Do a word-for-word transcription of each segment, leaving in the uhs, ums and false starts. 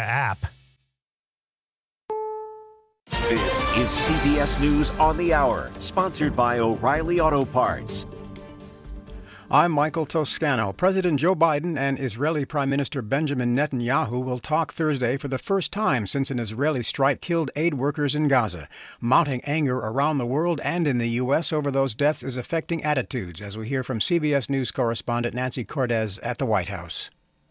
app. This is C B S News on the Hour, sponsored by O'Reilly Auto Parts. I'm Michael Toscano. President Joe Biden and Israeli Prime Minister Benjamin Netanyahu will talk Thursday for the first time since an Israeli strike killed aid workers in Gaza. Mounting anger around the world and in the U S over those deaths is affecting attitudes, as we hear from C B S News correspondent Nancy Cordes at the White House.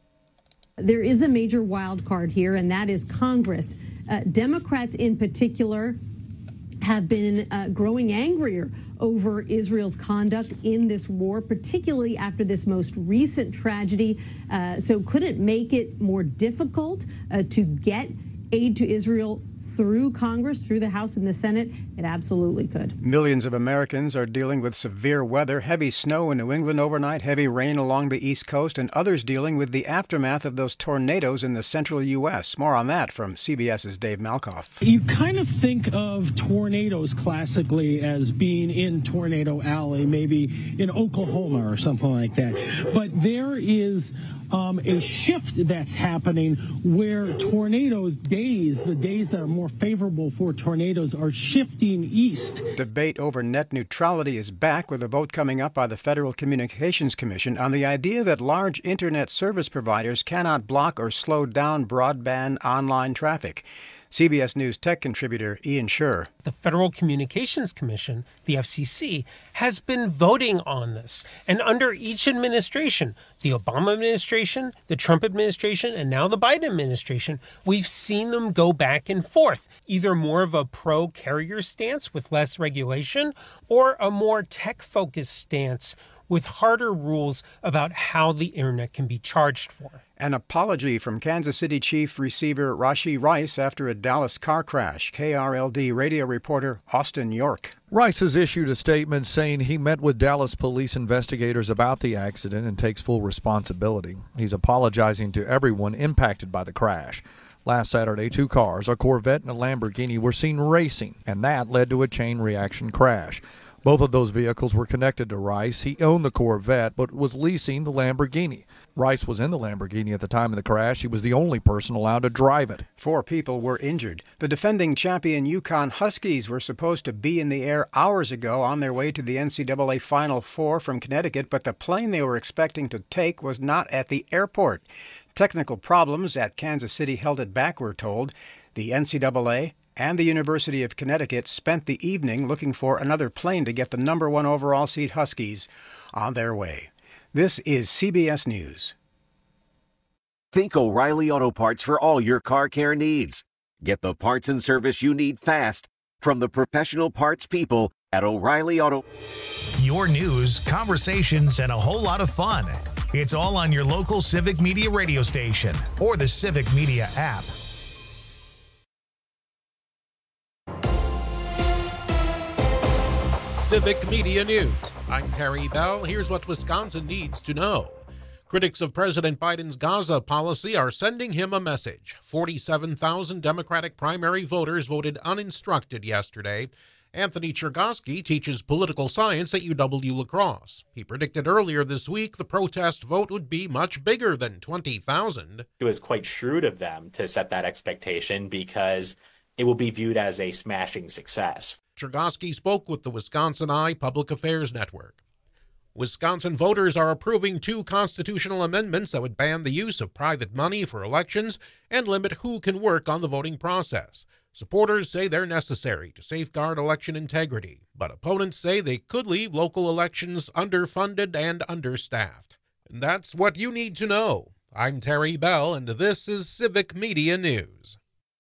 There is a major wild card here, and that is Congress. Uh, Democrats in particular have been uh, growing angrier over Israel's conduct in this war, particularly after this most recent tragedy. Uh, so could it make it more difficult uh, to get aid to Israel through Congress, through the House and the Senate? It absolutely could. Millions of Americans are dealing with severe weather, heavy snow in New England overnight, heavy rain along the East Coast, and others dealing with the aftermath of those tornadoes in the central U S. More on that from CBS's Dave Malkoff. You kind of think of tornadoes classically as being in Tornado Alley, maybe in Oklahoma or something like that. But there is Um, a shift that's happening where tornadoes days, the days that are more favorable for tornadoes, are shifting east. Debate over net neutrality is back, with a vote coming up by the Federal Communications Commission on the idea that large internet service providers cannot block or slow down broadband online traffic. C B S News tech contributor Ian Sherr. The Federal Communications Commission, the F C C, has been voting on this. And under each administration, the Obama administration, the Trump administration, and now the Biden administration, we've seen them go back and forth, either more of a pro-carrier stance with less regulation or a more tech-focused stance with harder rules about how the internet can be charged for. An apology from Kansas City Chief Receiver Rashee Rice after a Dallas car crash. K R L D radio reporter Austin York. Rice has issued a statement saying he met with Dallas police investigators about the accident and takes full responsibility. He's apologizing to everyone impacted by the crash. Last Saturday, two cars, a Corvette and a Lamborghini, were seen racing, and that led to a chain reaction crash. Both of those vehicles were connected to Rice. He owned the Corvette, but was leasing the Lamborghini. Rice was in the Lamborghini at the time of the crash. He was the only person allowed to drive it. Four people were injured. The defending champion Yukon Huskies were supposed to be in the air hours ago on their way to the N C double A Final Four from Connecticut, but the plane they were expecting to take was not at the airport. Technical problems at Kansas City held it back, we're told. The N C double A and the University of Connecticut spent the evening looking for another plane to get the number one overall seed Huskies on their way. This is C B S News. Think O'Reilly Auto Parts for all your car care needs. Get the parts and service you need fast from the professional parts people at O'Reilly Auto. Your news, conversations, and a whole lot of fun. It's all on your local Civic Media radio station or the Civic Media app. Civic Media News. I'm Terry Bell. Here's what Wisconsin needs to know. Critics of President Biden's Gaza policy are sending him a message. forty-seven thousand Democratic primary voters voted uninstructed yesterday. Anthony Chergosky teaches political science at U W-La Crosse. He predicted earlier this week the protest vote would be much bigger than twenty thousand. It was quite shrewd of them to set that expectation because it will be viewed as a smashing success. Chergosky spoke with the Wisconsin Eye Public Affairs Network. Wisconsin voters are approving two constitutional amendments that would ban the use of private money for elections and limit who can work on the voting process. Supporters say they're necessary to safeguard election integrity, but opponents say they could leave local elections underfunded and understaffed. And that's what you need to know. I'm Terry Bell, and this is Civic Media News.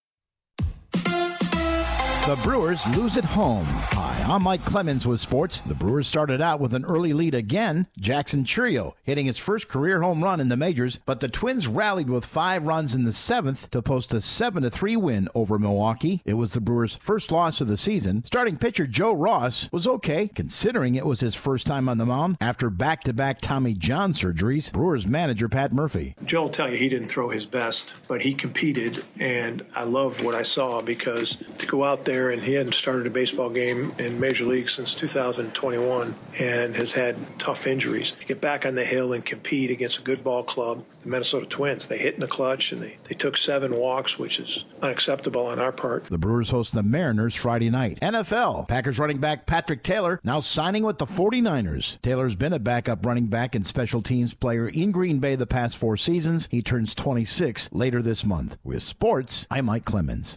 The Brewers lose at home. Hi, I'm Mike Clemens with sports. The Brewers started out with an early lead again. Jackson Chourio hitting his first career home run in the majors, but the Twins rallied with five runs in the seventh to post a seven to three win over Milwaukee. It was the Brewers' first loss of the season. Starting pitcher Joe Ross was okay, considering it was his first time on the mound after back-to-back Tommy John surgeries. Brewers manager Pat Murphy. Joe will tell you he didn't throw his best, but he competed, and I love what I saw because to go out there there, and he hadn't started a baseball game in Major League since two thousand twenty-one and has had tough injuries. To get back on the hill and compete against a good ball club, the Minnesota Twins, they hit in the clutch, and they, they took seven walks, which is unacceptable on our part. The Brewers host the Mariners Friday night. N F L, Packers running back Patrick Taylor now signing with the forty-niners. Taylor's been a backup running back and special teams player in Green Bay the past four seasons. He turns twenty-six later this month. With sports, I'm Mike Clemens.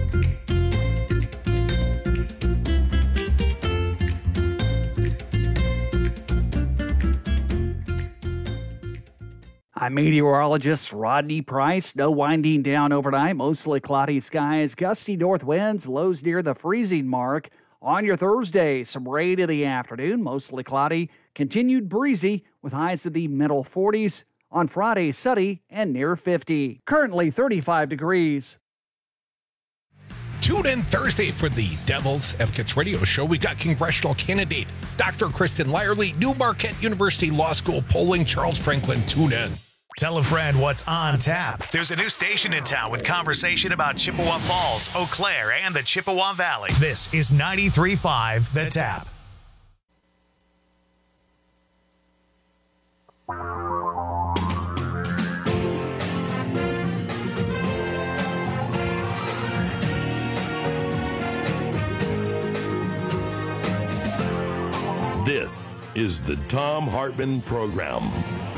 I'm meteorologist Rodney Price. No winding down overnight. Mostly cloudy skies, gusty north winds, lows near the freezing mark. On your Thursday, some rain in the afternoon, mostly cloudy, continued breezy with highs in the middle forties. On Friday, sunny and near fifty. Currently thirty-five degrees. Tune in Thursday for the Devil's Advocates Radio Show. We got congressional candidate Doctor Kristen Lyerly, New Marquette University Law School polling Charles Franklin. Tune in. Tell a friend what's on tap. There's a new station in town with conversation about Chippewa Falls, Eau Claire, and the Chippewa Valley. This is ninety-three point five The Tap. This is the Thom Hartmann Program.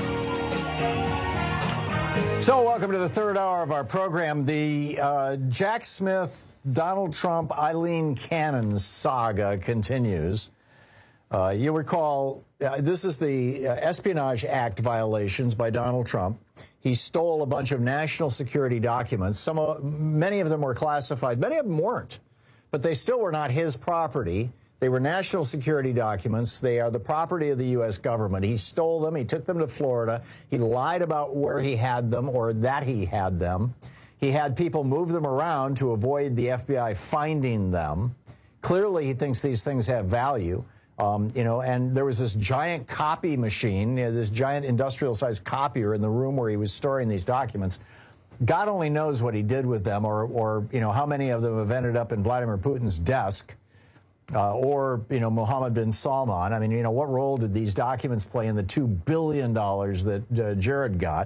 So welcome to the third hour of our program. The uh, Jack Smith, Donald Trump, Eileen Cannon saga continues. Uh, you'll recall, uh, this is the uh, Espionage Act violations by Donald Trump. He stole a bunch of national security documents. Some, of, many of them were classified. Many of them weren't, but they still were not his property. They were national security documents. They are the property of the U S government. He stole them. He took them to Florida. He lied about where he had them or that he had them. He had people move them around to avoid the F B I finding them. Clearly, he thinks these things have value. Um, you know, and there was this giant copy machine, you know, this giant industrial-sized copier in the room where he was storing these documents. God only knows what he did with them or, or you know, how many of them have ended up in Vladimir Putin's desk. Uh, or, you know, Mohammed bin Salman. I mean, you know, what role did these documents play in the two billion dollars that uh, Jared got?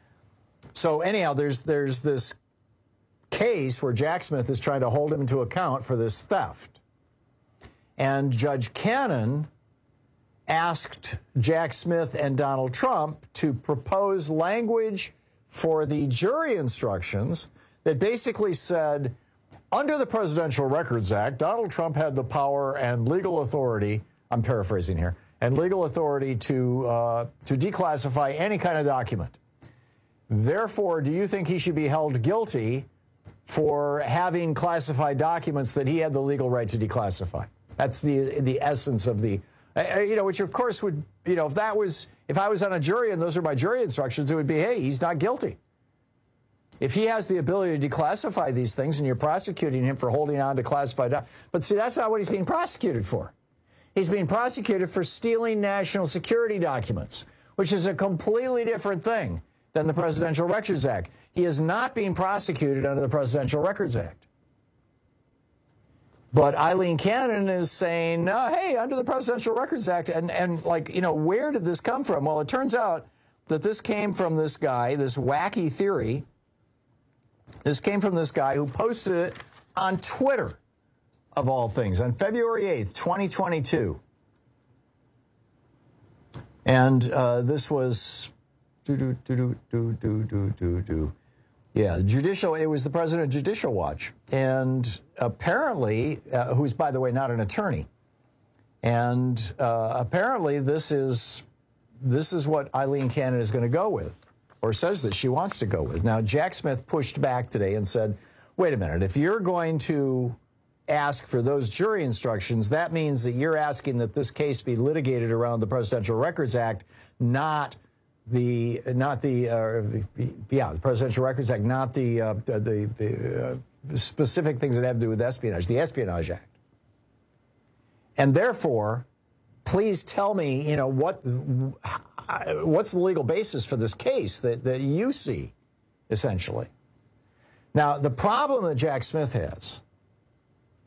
So anyhow, there's there's this case where Jack Smith is trying to hold him to account for this theft. And Judge Cannon asked Jack Smith and Donald Trump to propose language for the jury instructions that basically said, under the Presidential Records Act, Donald Trump had the power and legal authority, I'm paraphrasing here, and legal authority to uh, to declassify any kind of document. Therefore, do you think he should be held guilty for having classified documents that he had the legal right to declassify? That's the the essence of the, uh, you know, which of course would, you know, if that was, if I was on a jury and those are my jury instructions, it would be, hey, he's not guilty. If he has the ability to declassify these things and you're prosecuting him for holding on to classified documents. But see, that's not what he's being prosecuted for. He's being prosecuted for stealing national security documents, which is a completely different thing than the Presidential Records Act. He is not being prosecuted under the Presidential Records Act. But Eileen Cannon is saying, uh, hey, under the Presidential Records Act, and, and like, you know, where did this come from? Well, it turns out that this came from this guy, this wacky theory. This came from this guy who posted it on Twitter, of all things, on February eighth, twenty twenty-two. And uh, this was, do, do, do, do, do, do, do, do, do. Yeah, judicial, it was the president of Judicial Watch. And apparently, uh, who's, by the way, not an attorney. And uh, apparently this is, this is what Eileen Cannon is going to go with, or says that she wants to go with. Now, Jack Smith pushed back today and said, wait a minute, if you're going to ask for those jury instructions, that means that you're asking that this case be litigated around the Presidential Records Act, not the, not the, uh, yeah, the Presidential Records Act, not the, uh, the, the uh, specific things that have to do with espionage, the Espionage Act. And therefore, please tell me, you know, what, what's the legal basis for this case that, that you see, essentially. Now, the problem that Jack Smith has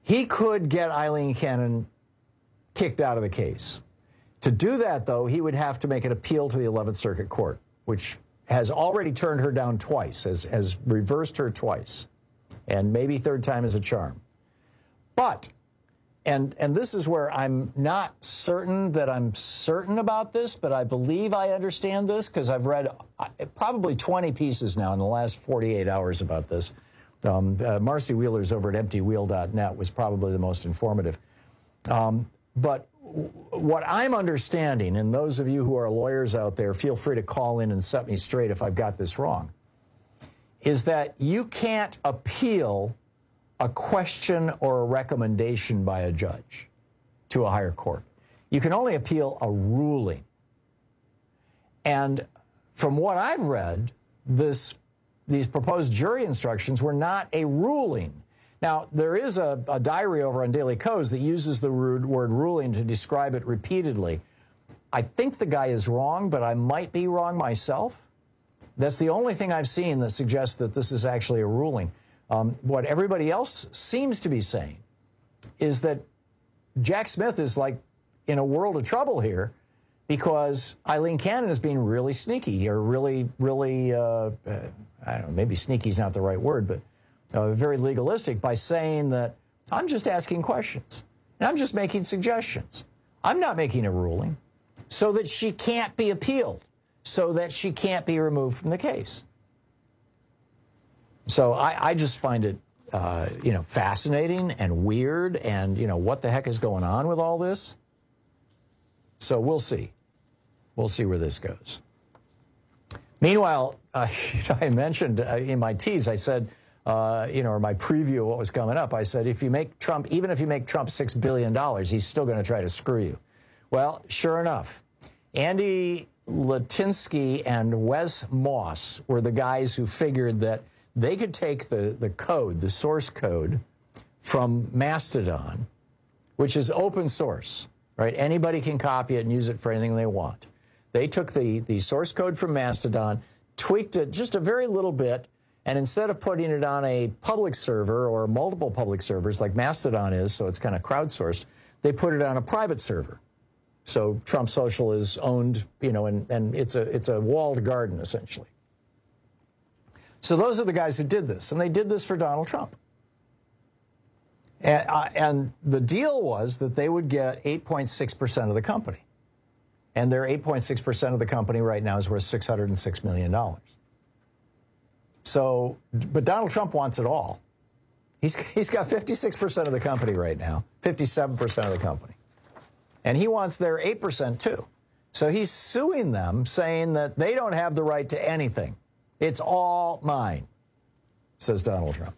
He could get Eileen Cannon kicked out of the case. To do that, though, he would have to make an appeal to the eleventh Circuit Court, which has already turned her down twice, has, has reversed her twice. And maybe third time is a charm. But, and, and this is where I'm not certain that I'm certain about this, but I believe I understand this because I've read probably twenty pieces now in the last forty-eight hours about this. Um, uh, Marcy Wheeler's over at empty wheel dot net was probably the most informative. Um, but w- what I'm understanding, and those of you who are lawyers out there, feel free to call in and set me straight if I've got this wrong, is that you can't appeal a question or a recommendation by a judge to a higher court. You can only appeal a ruling. And from what I've read, this these proposed jury instructions were not a ruling. Now, there is a, a diary over on Daily Codes that uses the word ruling to describe it repeatedly. I think the guy is wrong, but I might be wrong myself. That's the only thing I've seen that suggests that this is actually a ruling. Um, what everybody else seems to be saying is that Jack Smith is like in a world of trouble here because Eileen Cannon is being really sneaky or really, really, uh, uh, I don't know, maybe sneaky is not the right word, but uh, very legalistic by saying that I'm just asking questions and I'm just making suggestions. I'm not making a ruling so that she can't be appealed, so that she can't be removed from the case. So I, I just find it, uh, you know, fascinating and weird and, you know, what the heck is going on with all this? So we'll see. We'll see where this goes. Meanwhile, uh, I mentioned uh, in my tease, I said, uh, you know, or my preview of what was coming up, I said, if you make Trump, even if you make Trump six billion dollars, he's still going to try to screw you. Well, sure enough, Andy Litinsky and Wes Moss were the guys who figured that they could take the, the code, the source code from Mastodon, which is open source, right? Anybody can copy it and use it for anything they want. They took the, the source code from Mastodon, tweaked it just a very little bit, and instead of putting it on a public server or multiple public servers like Mastodon is, so it's kind of crowdsourced, they put it on a private server. So Trump Social is owned, you know, and, and it's a it's a walled garden, essentially. So those are the guys who did this, and they did this for Donald Trump. And, uh, and the deal was that they would get eight point six percent of the company. And their eight point six percent of the company right now is worth six hundred six million dollars. So, but Donald Trump wants it all. He's, he's got fifty-six percent of the company right now, fifty-seven percent of the company. And he wants their eight percent too. So he's suing them, saying that they don't have the right to anything. It's all mine, says Donald Trump.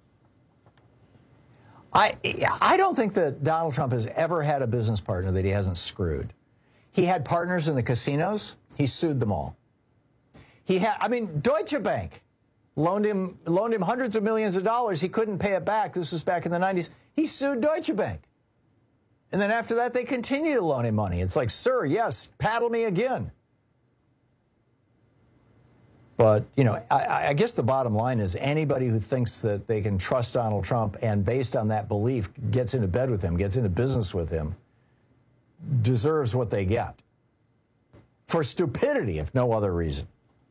I, I don't think that Donald Trump has ever had a business partner that he hasn't screwed. He had partners in the casinos. He sued them all. He had, I mean, Deutsche Bank loaned him, loaned him hundreds of millions of dollars. He couldn't pay it back. This was back in the nineties. He sued Deutsche Bank. And then after that, they continue to loan him money. It's like, sir, yes, paddle me again. But, you know, I, I guess the bottom line is anybody who thinks that they can trust Donald Trump and based on that belief gets into bed with him, gets into business with him, deserves what they get. For stupidity, if no other reason.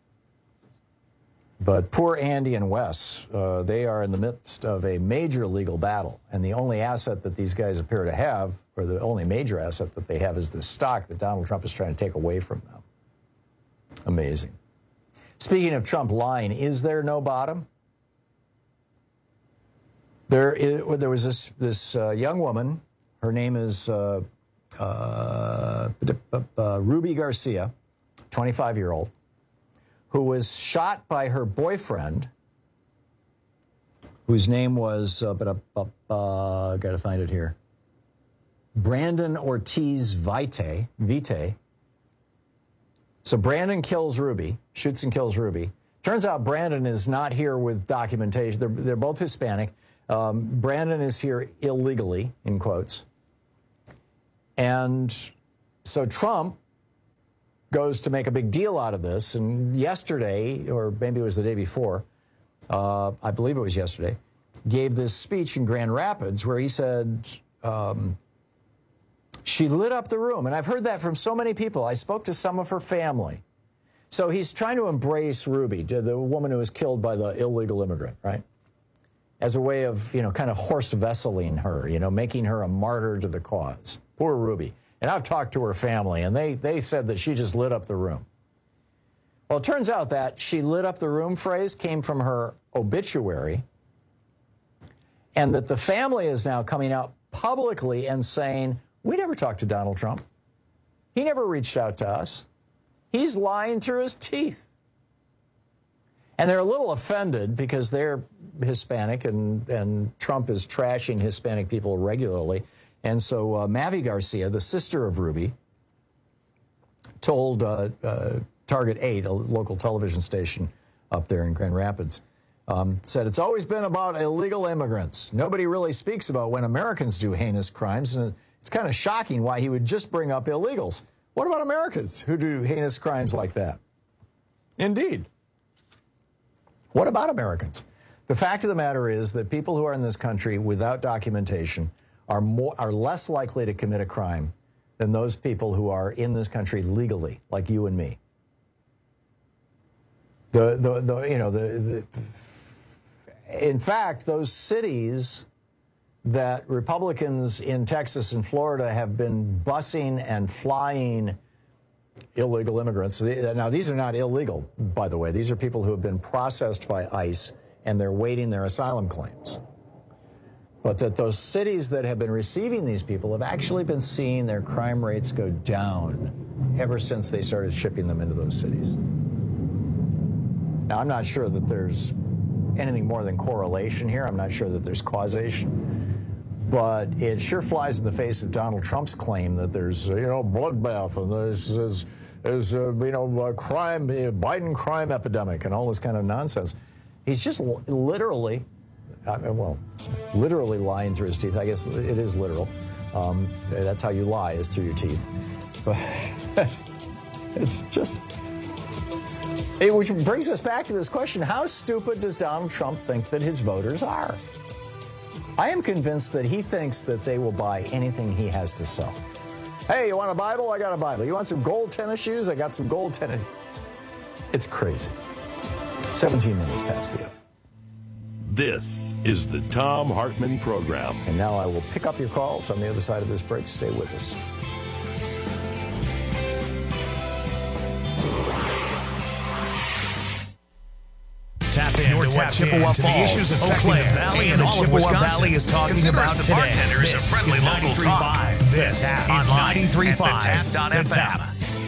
But poor Andy and Wes, uh, they are in the midst of a major legal battle. And the only asset that these guys appear to have, or the only major asset that they have, is the stock that Donald Trump is trying to take away from them. Amazing. Speaking of Trump lying, is there no bottom? There, is, there was this, this uh, young woman. Her name is uh, uh, uh, Ruby Garcia, twenty-five-year-old, who was shot by her boyfriend, whose name was, uh, but uh, uh, got to find it here, Brandon Ortiz Vite, Vite. So Brandon kills Ruby, shoots and kills Ruby. Turns out Brandon is not here with documentation. They're, they're both Hispanic. Um, Brandon is here illegally, in quotes. And so Trump goes to make a big deal out of this. And yesterday, or maybe it was the day before, uh, I believe it was yesterday, gave this speech in Grand Rapids where he said um, she lit up the room. And I've heard that from so many people. I spoke to some of her family. So he's trying to embrace Ruby, the woman who was killed by the illegal immigrant, right? As a way of, you know, kind of horse vesseling her, you know, making her a martyr to the cause. Poor Ruby. And I've talked to her family, and they, they said that she just lit up the room. Well, it turns out that she lit up the room phrase came from her obituary, and that the family is now coming out publicly and saying, we never talked to Donald Trump. He never reached out to us. He's lying through his teeth. And they're a little offended because they're Hispanic, and, and Trump is trashing Hispanic people regularly. And so uh, Mavi Garcia, the sister of Ruby, told uh, uh, Target eight, a local television station up there in Grand Rapids, um, said, it's always been about illegal immigrants. Nobody really speaks about when Americans do heinous crimes, and it's kind of shocking why he would just bring up illegals. What about Americans who do heinous crimes like that? Indeed. What about Americans? The fact of the matter is that people who are in this country without documentation are more are less likely to commit a crime than those people who are in this country legally, like you and me. The the, the you know the, the in fact, those cities that Republicans in Texas and Florida have been busing and flying illegal immigrants. Now, these are not illegal, by the way. These are people who have been processed by ICE, and they're waiting their asylum claims. But that those cities that have been receiving these people have actually been seeing their crime rates go down ever since they started shipping them into those cities. Now, I'm not sure that there's anything more than correlation here. I'm not sure that there's causation. But it sure flies in the face of Donald Trump's claim that there's, you know, bloodbath and there's, there's, there's uh, you know, a crime, a Biden crime epidemic and all this kind of nonsense. He's just l- literally, uh, well, literally lying through his teeth. I guess it is literal. Um, that's how you lie, is through your teeth. But it's just, it, which brings us back to this question, how stupid does Donald Trump think that his voters are? I am convinced that he thinks that they will buy anything he has to sell. Hey, you want a Bible? I got a Bible. You want some gold tennis shoes? I got some gold tennis. It's crazy. seventeen minutes past the hour. This is the Thom Hartmann Program. And now I will pick up your calls on the other side of this break. Stay with us. Tap in to what Chippewa Falls, the issues affecting the Valley and all of Wisconsin. Valley is talking about today. Bartenders this friendly is local talk. This is ninety-three point five The Tap. The Tap.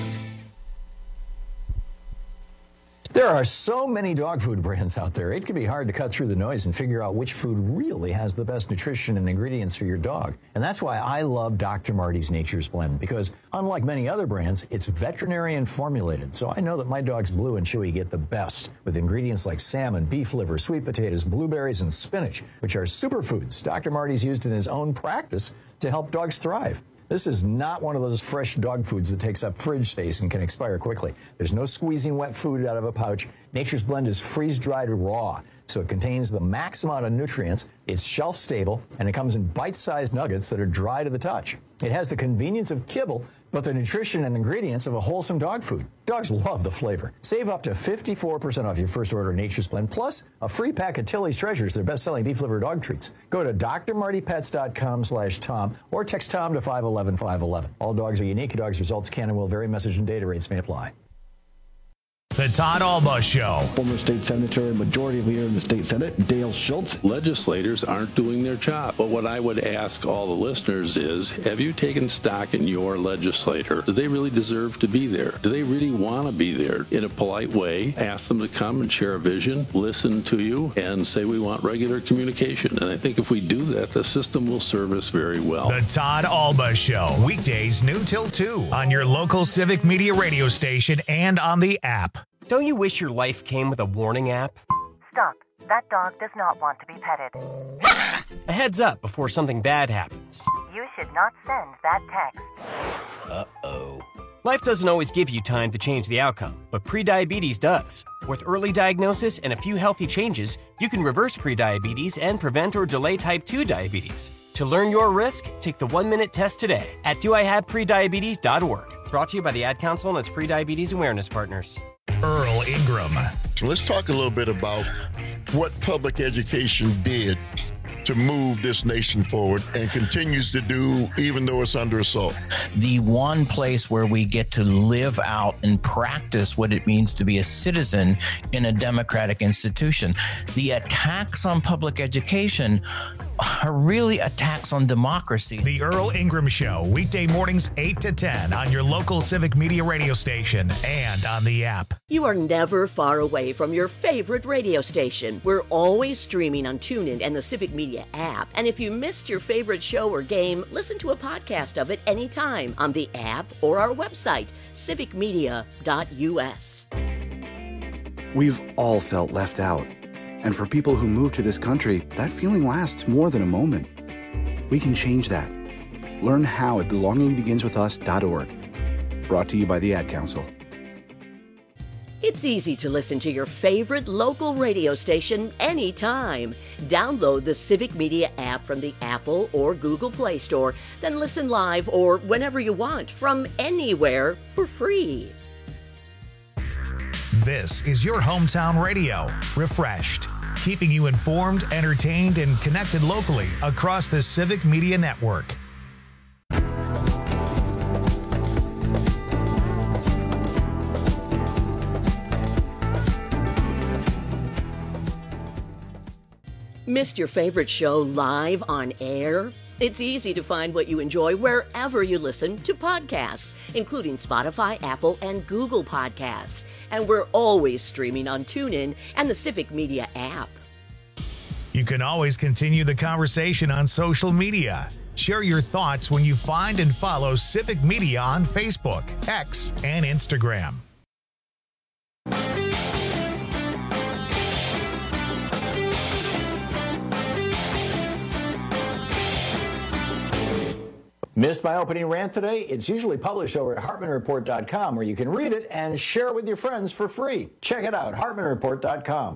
There are so many dog food brands out there, it can be hard to cut through the noise and figure out which food really has the best nutrition and ingredients for your dog. And that's why I love Doctor Marty's Nature's Blend, because unlike many other brands, it's veterinarian formulated. So I know that my dogs Blue and Chewy get the best with ingredients like salmon, beef liver, sweet potatoes, blueberries, and spinach, which are superfoods Doctor Marty's used in his own practice to help dogs thrive. This is not one of those fresh dog foods that takes up fridge space and can expire quickly. There's no squeezing wet food out of a pouch. Nature's Blend is freeze-dried raw, so it contains the max amount of nutrients. It's shelf-stable, and it comes in bite-sized nuggets that are dry to the touch. It has the convenience of kibble, but the nutrition and ingredients of a wholesome dog food. Dogs love the flavor. Save up to fifty-four percent off your first order of Nature's Blend, plus a free pack of Tilly's Treasures, their best-selling beef liver dog treats. Go to drmartypets.com slash Tom or text Tom to five one one five one one. All dogs are unique. Dogs' results can and will vary. Message and data rates may apply. The Todd Alba Show. Former state senator, majority leader in the state senate, Dale Schultz. Legislators aren't doing their job. But what I would ask all the listeners is, have you taken stock in your legislator? Do they really deserve to be there? Do they really want to be there? In a polite way, ask them to come and share a vision, listen to you, and say we want regular communication. And I think if we do that, the system will serve us very well. The Todd Alba Show. Weekdays noon till two on your local Civic Media radio station and on the app. Don't you wish your life came with a warning app? Stop. That dog does not want to be petted. A heads up before something bad happens. You should not send that text. Uh-oh. Life doesn't always give you time to change the outcome, but prediabetes does. With early diagnosis and a few healthy changes, you can reverse prediabetes and prevent or delay type two diabetes. To learn your risk, take the one-minute test today at do I have prediabetes dot org. Brought to you by the Ad Council and its Prediabetes Awareness Partners. Earl Ingram. So let's talk a little bit about what public education did to move this nation forward and continues to do even though it's under assault. The one place where we get to live out and practice what it means to be a citizen in a democratic institution. The attacks on public education are really attacks on democracy. The Earl Ingram Show, weekday mornings eight to ten on your local Civic Media radio station and on the app. You are never far away from your favorite radio station. We're always streaming on TuneIn and the Civic Media app. And if you missed your favorite show or game, listen to a podcast of it anytime on the app or our website, civic media dot u s. We've all felt left out. And for people who move to this country, that feeling lasts more than a moment. We can change that. Learn how at belonging begins with us dot org. Brought to you by the Ad Council. It's easy to listen to your favorite local radio station anytime. Download the Civic Media app from the Apple or Google Play Store, then listen live or whenever you want from anywhere for free. This is your hometown radio, refreshed, keeping you informed, entertained, and connected locally across the Civic Media Network. Missed your favorite show live on air? It's easy to find what you enjoy wherever you listen to podcasts, including Spotify, Apple, and Google Podcasts. And we're always streaming on TuneIn and the Civic Media app. You can always continue the conversation on social media. Share your thoughts when you find and follow Civic Media on Facebook, X, and Instagram. Missed my opening rant today? It's usually published over at hartman report dot com, where you can read it and share it with your friends for free. Check it out, hartman report dot com.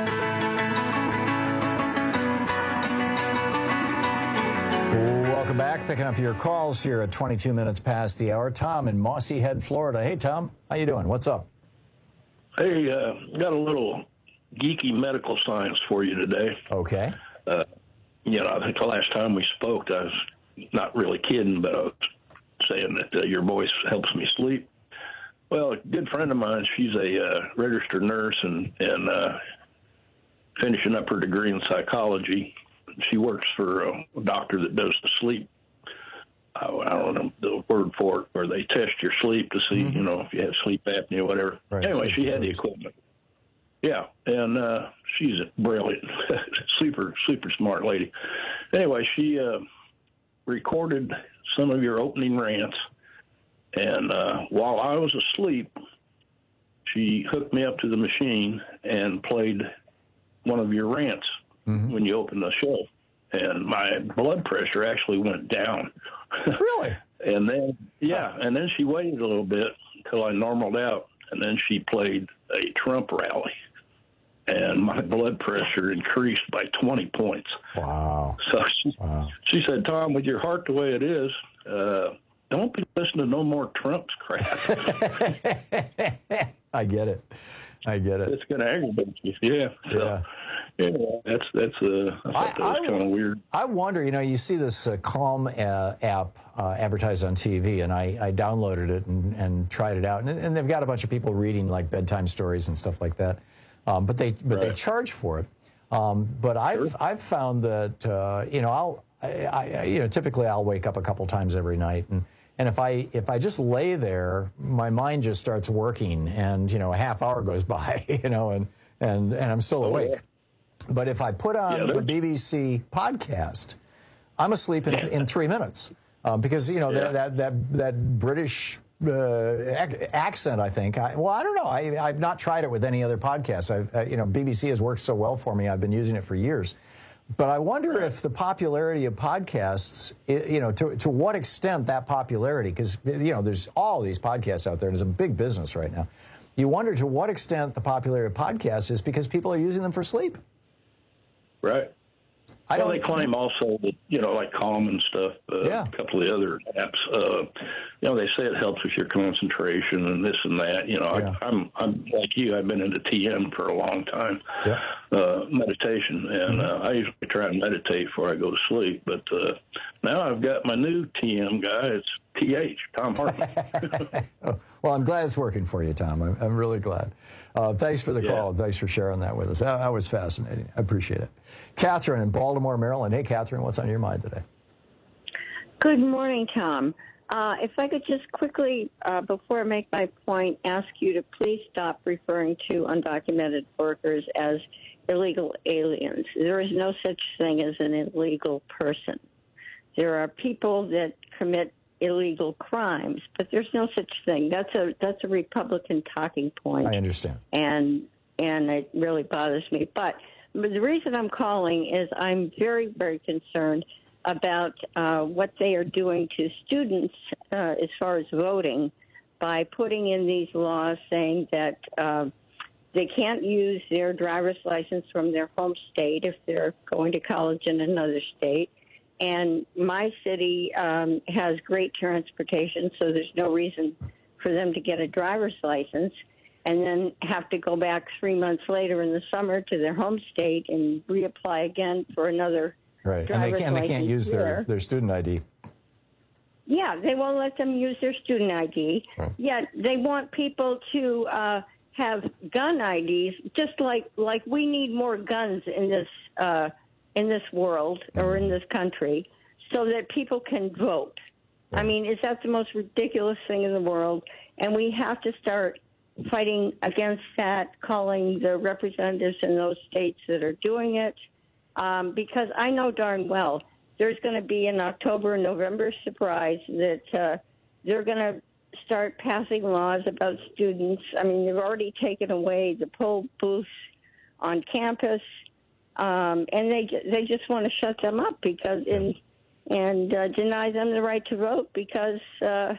Welcome back. Picking up your calls here at twenty-two minutes past the hour. Tom in Mossy Head, Florida. Hey, Tom. How you doing? What's up? Hey, uh, got a little geeky medical science for you today. Okay. Uh, you know, I think the last time we spoke, I was not really kidding, but I was saying that uh, your voice helps me sleep. Well, a good friend of mine, she's a uh, registered nurse and, and uh, finishing up her degree in psychology. She works for a doctor that does the sleep. I, I don't know the word for it, where they test your sleep to see, mm-hmm. you know, if you have sleep apnea or whatever. Right. Anyway, she had the equipment. Yeah, and uh, she's a brilliant, super, super smart lady. Anyway, she uh, recorded some of your opening rants, and uh, while I was asleep, she hooked me up to the machine and played one of your rants mm-hmm. when you opened the show, and my blood pressure actually went down. Really? And then, yeah, and then she waited a little bit until I normaled out, and then she played a Trump rally, and my blood pressure increased by twenty points. Wow. So she, wow. she said, Tom, with your heart the way it is, uh, don't be listening to no more Trump's crap. I get it. I get it. It's going to aggravate you. Yeah. So, yeah. Yeah, that's that's uh, I thought I, that was kind of weird. I wonder, you know, you see this uh, Calm uh, app uh, advertised on T V, and I, I downloaded it and, and tried it out, and, and they've got a bunch of people reading like bedtime stories and stuff like that, um, but they but right. they charge for it. Um, but I've sure. I've found that uh, you know I'll I, I, you know typically I'll wake up a couple times every night, and and if I if I just lay there, my mind just starts working, and you know a half hour goes by, you know, and and and I'm still awake. Oh, yeah. But if I put on yeah, the B B C podcast, I'm asleep in, in three minutes um, because you know yeah. that, that that that British uh, ac- accent. I think. I, well, I don't know. I, I've not tried it with any other podcast. I've uh, you know B B C has worked so well for me. I've been using it for years. But I wonder if the popularity of podcasts, you know, to, to what extent that popularity, because, you know, there's all these podcasts out there. There's a big business right now. You wonder to what extent the popularity of podcasts is because people are using them for sleep. Right. I well, don't, they claim also that, you know, like Calm and stuff, uh, yeah. a couple of the other apps, uh, you know, they say it helps with your concentration and this and that. You know, Yeah. I, I'm, I'm like you, I've been into T M for a long time, yeah. uh, meditation, and Mm-hmm. uh, I usually try and meditate before I go to sleep. But uh, now I've got my new T M guy. It's T H, Thom Hartmann. Oh, well, I'm glad it's working for you, Tom. I'm, I'm really glad. Uh, thanks for the Yeah. call. Thanks for sharing that with us. That, that was fascinating. I appreciate it. Catherine in Baltimore, Maryland. Hey, Catherine, what's on your mind today? Good morning, Tom. Uh, if I could just quickly, uh, before I make my point, ask you to please stop referring to undocumented workers as illegal aliens. There is no such thing as an illegal person. There are people that commit illegal crimes, but there's no such thing. That's a that's a Republican talking point. I understand. And and it really bothers me. But the reason I'm calling is I'm very, very concerned about uh, what they are doing to students uh, as far as voting by putting in these laws saying that uh, they can't use their driver's license from their home state if they're going to college in another state. And my city um, has great transportation, so there's no reason for them to get a driver's license and then have to go back three months later in the summer to their home state and reapply again for another Right, and they can't, they can't use their, their student I D. Yeah, they won't let them use their student I D. Right. Yet they want people to uh, have gun I Ds, just like like we need more guns in this uh, in this world or in this country, so that people can vote. Yeah. I mean, is that the most ridiculous thing in the world? And we have to start fighting against that, calling the representatives in those states that are doing it. Um, because I know darn well there's going to be an October and November surprise that uh, they're going to start passing laws about students. I mean, they've already taken away the poll booths on campus, um, and they they just want to shut them up because in, and uh, deny them the right to vote because uh,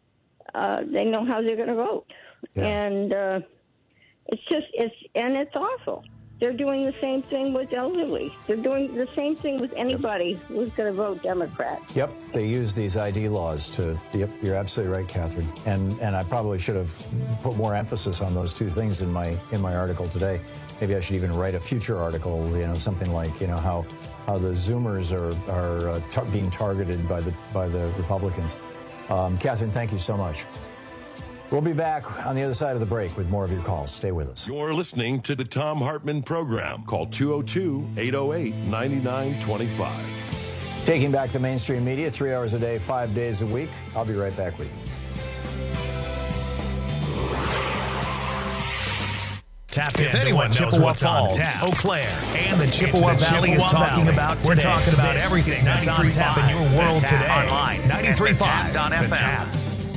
uh, they know how they're going to vote, Yeah. and uh, it's just it's and it's awful. They're doing the same thing with elderly. They're doing the same thing with anybody who's going to vote Democrat. Yep, they use these I D laws to, yep, you're absolutely right, Catherine. And and I probably should have put more emphasis on those two things in my in my article today. Maybe I should even write a future article, you know, something like, you know, how how the Zoomers are, are uh, tar- being targeted by the, by the Republicans. Um, Catherine, thank you so much. We'll be back on the other side of the break with more of your calls. Stay with us. You're listening to the Thom Hartmann Program. Call two oh two, eight oh eight, nine nine two five. Taking back the mainstream media, three hours a day, five days a week. I'll be right back with you. Tap in. If anyone knows what's on tap, Eau Claire and the Chippewa Valley is talking about today. We're talking about everything that's on tap in your world today. Online, ninety-three point five dot F M.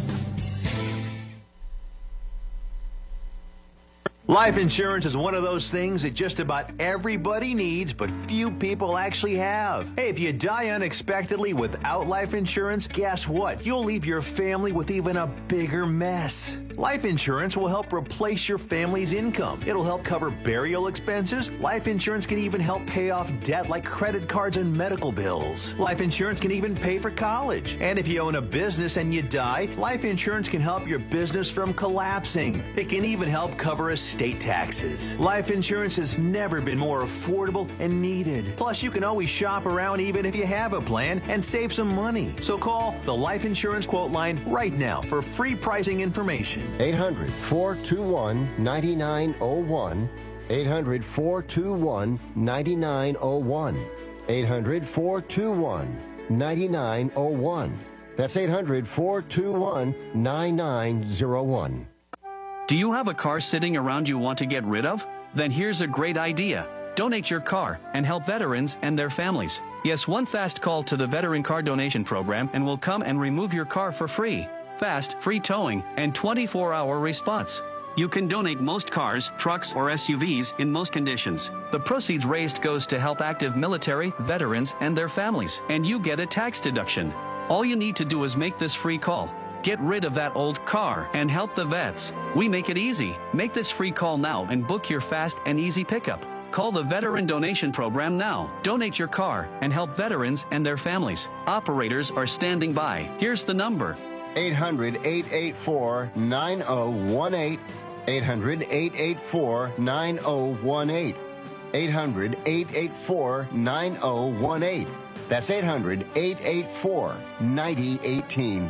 Life insurance is one of those things that just about everybody needs, but few people actually have. Hey, if you die unexpectedly without life insurance, guess what? You'll leave your family with even a bigger mess. Life insurance will help replace your family's income. It'll help cover burial expenses. Life insurance can even help pay off debt like credit cards and medical bills. Life insurance can even pay for college. And if you own a business and you die, life insurance can help your business from collapsing. It can even help cover estate taxes. Life insurance has never been more affordable and needed. Plus, you can always shop around even if you have a plan and save some money. So call the Life Insurance Quote Line right now for free pricing information. eight hundred, four two one, nine nine zero one. eight hundred, four two one, nine nine zero one. eight hundred, four two one, nine nine zero one. That's eight hundred, four two one, nine nine zero one. Do you have a car sitting around you want to get rid of? Then here's a great idea. Donate your car and help veterans and their families. Yes, one fast call to the Veteran Car Donation Program and we'll come and remove your car for free. Fast, free towing, and twenty-four hour response. You can donate most cars, trucks, or S U Vs in most conditions. The proceeds raised goes to help active military, veterans, and their families, and you get a tax deduction. All you need to do is make this free call. Get rid of that old car and help the vets. We make it easy. Make this free call now and book your fast and easy pickup. Call the Veteran Donation Program now. Donate your car and help veterans and their families. Operators are standing by. Here's the number. eight hundred, eight eight four, nine oh one eight. eight hundred, eight eight four, nine oh one eight. eight hundred, eight eight four, nine oh one eight. That's eight hundred, eight eight four, nine oh one eight.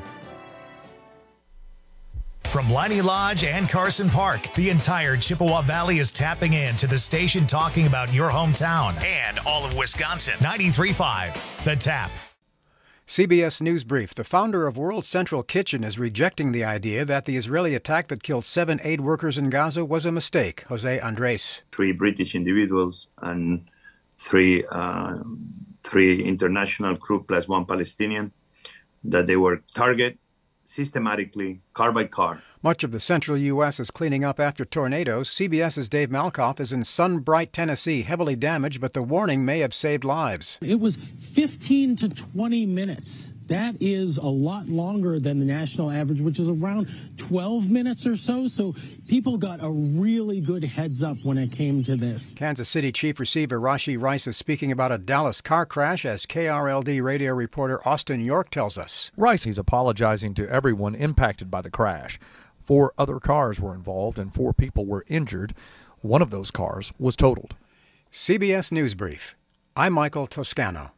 From Leinie Lodge and Carson Park, the entire Chippewa Valley is tapping in to the station talking about your hometown and all of Wisconsin. ninety-three point five, The Tap. C B S News Brief. The founder of World Central Kitchen is rejecting the idea that the Israeli attack that killed seven aid workers in Gaza was a mistake. Jose Andres. Three British individuals and three uh, three international crew plus one Palestinian, that they were targeted systematically, car by car. Much of the central U S is cleaning up after tornadoes. CBS's Dave Malkoff is in Sunbright, Tennessee, heavily damaged, but the warning may have saved lives. It was fifteen to twenty minutes. That is a lot longer than the national average, which is around twelve minutes or so. So people got a really good heads up when it came to this. Kansas City Chief Receiver Rashi Rice is speaking about a Dallas car crash, as K R L D radio reporter Austin York tells us. Rice is apologizing to everyone impacted by the crash. Four other cars were involved and four people were injured. One of those cars was totaled. C B S News Brief. I'm Michael Toscano.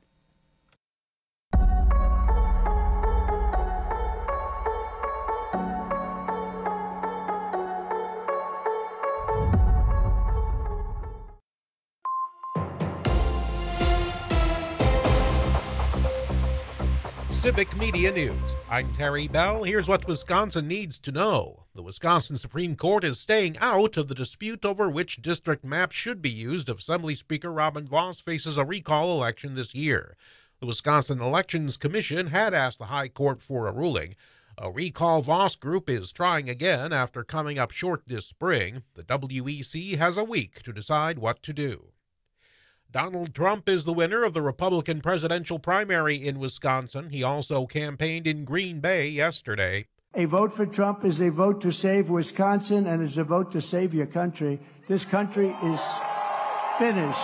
Civic Media News. I'm Terry Bell. Here's what Wisconsin needs to know. The Wisconsin Supreme Court is staying out of the dispute over which district map should be used if Assembly Speaker Robin Vos faces a recall election this year. The Wisconsin Elections Commission had asked the High Court for a ruling. A recall Vos group is trying again after coming up short this spring. The W E C has a week to decide what to do. Donald Trump is the winner of the Republican presidential primary in Wisconsin. He also campaigned in Green Bay yesterday. A vote for Trump is a vote to save Wisconsin, and it's a vote to save your country. This country is finished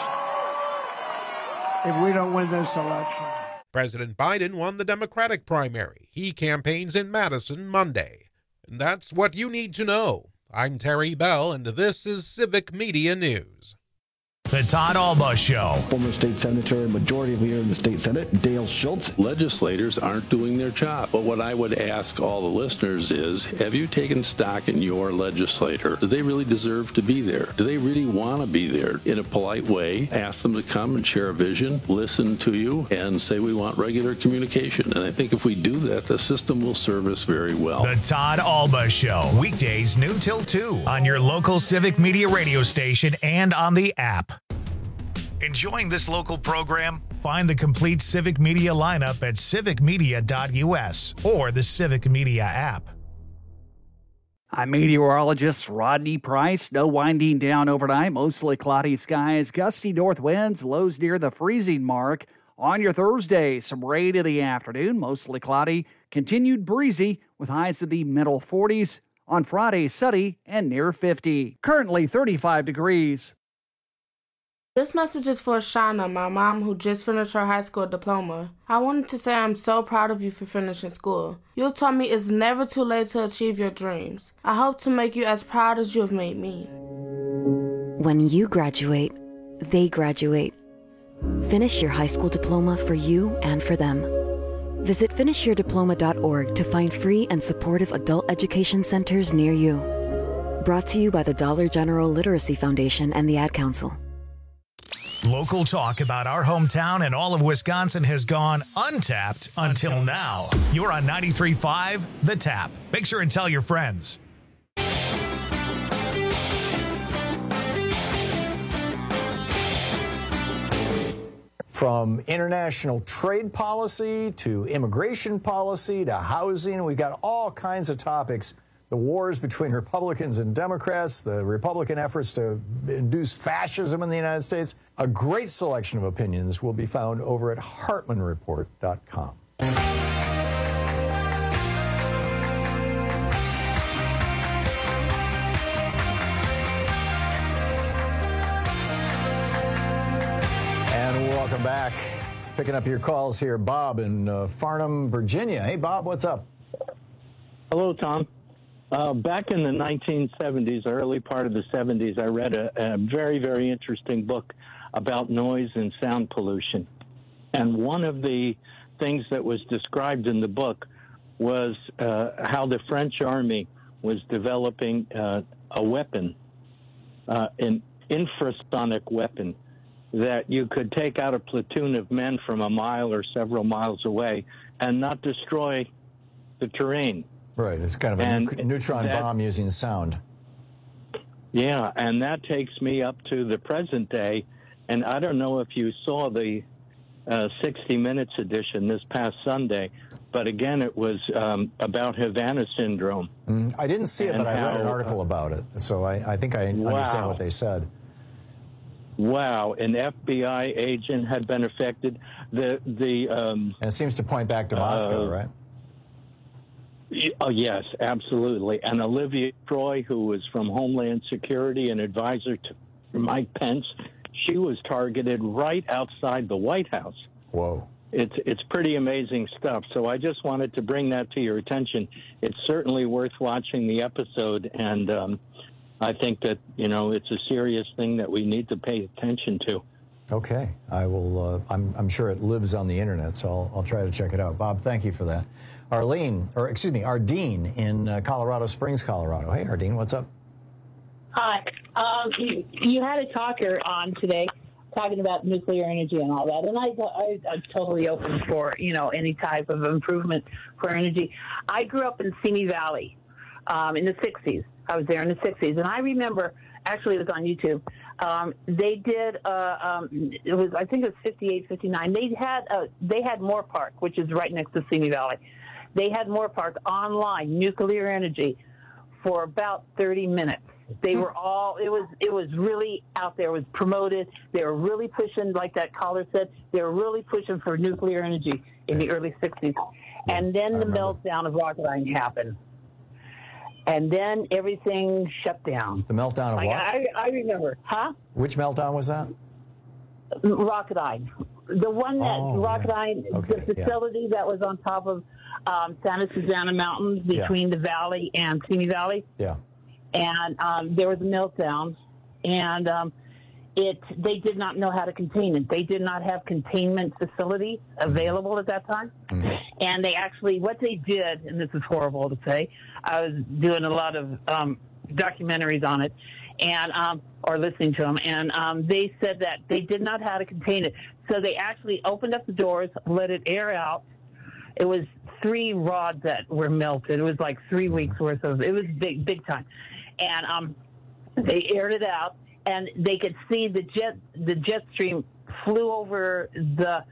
if we don't win this election. President Biden won the Democratic primary. He campaigns in Madison Monday. And that's what you need to know. I'm Terry Bell, and this is Civic Media News. The Todd Alba Show. Former state senator and majority leader in the state Senate, Dale Schultz. Legislators aren't doing their job. But what I would ask all the listeners is, have you taken stock in your legislator? Do they really deserve to be there? Do they really want to be there? In a polite way, ask them to come and share a vision, listen to you, and say we want regular communication. And I think if we do that, the system will serve us very well. The Todd Alba Show. Weekdays noon till two on your local Civic Media radio station and on the app. Enjoying this local program? Find the complete Civic Media lineup at civic media dot u s or the Civic Media app. I'm meteorologist Rodney Price. Snow winding down overnight, mostly cloudy skies, gusty north winds, lows near the freezing mark. On your Thursday, some rain in the afternoon, mostly cloudy, continued breezy with highs in the middle forties. On Friday, sunny and near fifty. Currently thirty-five degrees. This message is for Shauna, my mom, who just finished her high school diploma. I wanted to say I'm so proud of you for finishing school. You taught me it's never too late to achieve your dreams. I hope to make you as proud as you have made me. When you graduate, they graduate. Finish your high school diploma for you and for them. Visit finish your diploma dot org to find free and supportive adult education centers near you. Brought to you by the Dollar General Literacy Foundation and the Ad Council. Local talk about our hometown and all of Wisconsin has gone untapped until now. You're on ninety-three point five, The Tap. Make sure and tell your friends. From international trade policy to immigration policy to housing, we've got all kinds of topics the wars between Republicans and Democrats, the Republican efforts to induce fascism in the United States. A great selection of opinions will be found over at Hartman Report dot com. And welcome back. Picking up your calls here, Bob in uh, Farnham, Virginia. Hey, Bob, what's up? Hello, Tom. Uh, back in the nineteen seventies, early part of the seventies, I read a, a very, very interesting book about noise and sound pollution. And one of the things that was described in the book was uh, how the French army was developing uh, a weapon, uh, an infrasonic weapon, that you could take out a platoon of men from a mile or several miles away and not destroy the terrain. Right, it's kind of a and nu- neutron that, bomb using sound. Yeah, and that takes me up to the present day. And I don't know if you saw the uh, sixty minutes edition this past Sunday, but again, it was um, about Havana syndrome. Mm, I didn't see it, but I read how, an article about it, so I, I think I wow. understand what they said. Wow, an F B I agent had been affected. The the um, and it seems to point back to Moscow, uh, right? Oh, yes, absolutely. And Olivia Troy, who was from Homeland Security and advisor to Mike Pence, she was targeted right outside the White House. Whoa. It's it's pretty amazing stuff. So I just wanted to bring that to your attention. It's certainly worth watching the episode, and um, I think that, you know, it's a serious thing that we need to pay attention to. Okay. I will, uh, I'm, I'm sure it lives on the internet, so I'll, I'll try to check it out. Bob, thank you for that. Arlene, or excuse me, Ardeen in uh, Colorado Springs, Colorado. Hey, Ardeen, what's up? Hi. Um, you, you had a talker on today talking about nuclear energy and all that, and I, I, I'm totally open for, you know, any type of improvement for energy. I grew up in Simi Valley um, in the sixties. I was there in the sixties, and I remember, actually it was on YouTube, um, they did, uh, um, it was, I think it was fifty-eight, fifty-nine, they had, uh, they had Moore Park, which is right next to Simi Valley. They had Moore Park online, nuclear energy, for about thirty minutes. They were all, it was it was really out there. It was promoted. They were really pushing, like that caller said, they were really pushing for nuclear energy in the early sixties. And then the meltdown of Rocketdyne happened. And then everything shut down. The meltdown of like, what? I, I remember. Huh? Which meltdown was that? Rocketdyne. The one that, oh, Rocketdyne, yeah. okay, the facility yeah. that was on top of um, Santa Susana Mountains between yeah. the valley and Simi Valley. Yeah. And um, there was a meltdown, and um, it they did not know how to contain it. They did not have containment facilities available at that time. Mm-hmm. And they actually, what they did, and this is horrible to say, I was doing a lot of um, documentaries on it, and um, or listening to them, and um, they said that they did not know how to contain it. So they actually opened up the doors, let it air out. It was three rods that were melted. It was like three weeks worth of, it was big, big time. And um, they aired it out, and they could see the jet, the jet stream flew over the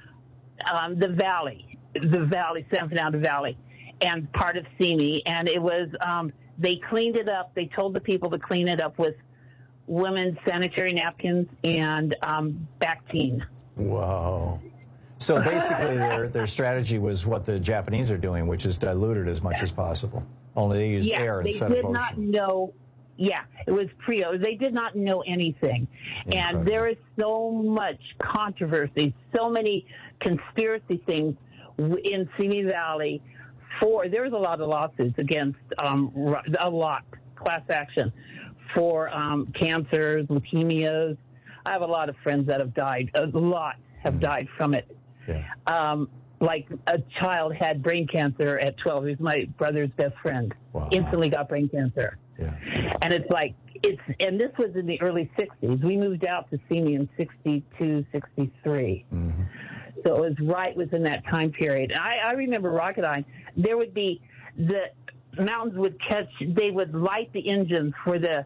um, the valley, the valley, San Fernando Valley, and part of Simi. And it was, um, they cleaned it up. They told the people to clean it up with women's sanitary napkins and um, Bactine. Wow. So basically their, their strategy was what the Japanese are doing, which is dilute it as much as possible. Only they use yeah, air instead they of did ocean. not know. Yeah, it was Prio. They did not know anything. Incredible. And there is so much controversy, so many conspiracy things in Simi Valley. For there's a lot of lawsuits against um, a lot class action for um, cancers, leukemias. I have a lot of friends that have died. A lot have mm. died from it. Yeah. Um, like a child had brain cancer at twelve. He was my brother's best friend. Wow. Instantly got brain cancer. Yeah. And it's like, it's, and this was in the early sixties. We moved out to Simi in sixty-two, sixty-three. Mm-hmm. So it was right within that time period. I, I remember Rocketdyne. There would be, the mountains would catch, they would light the engines for the,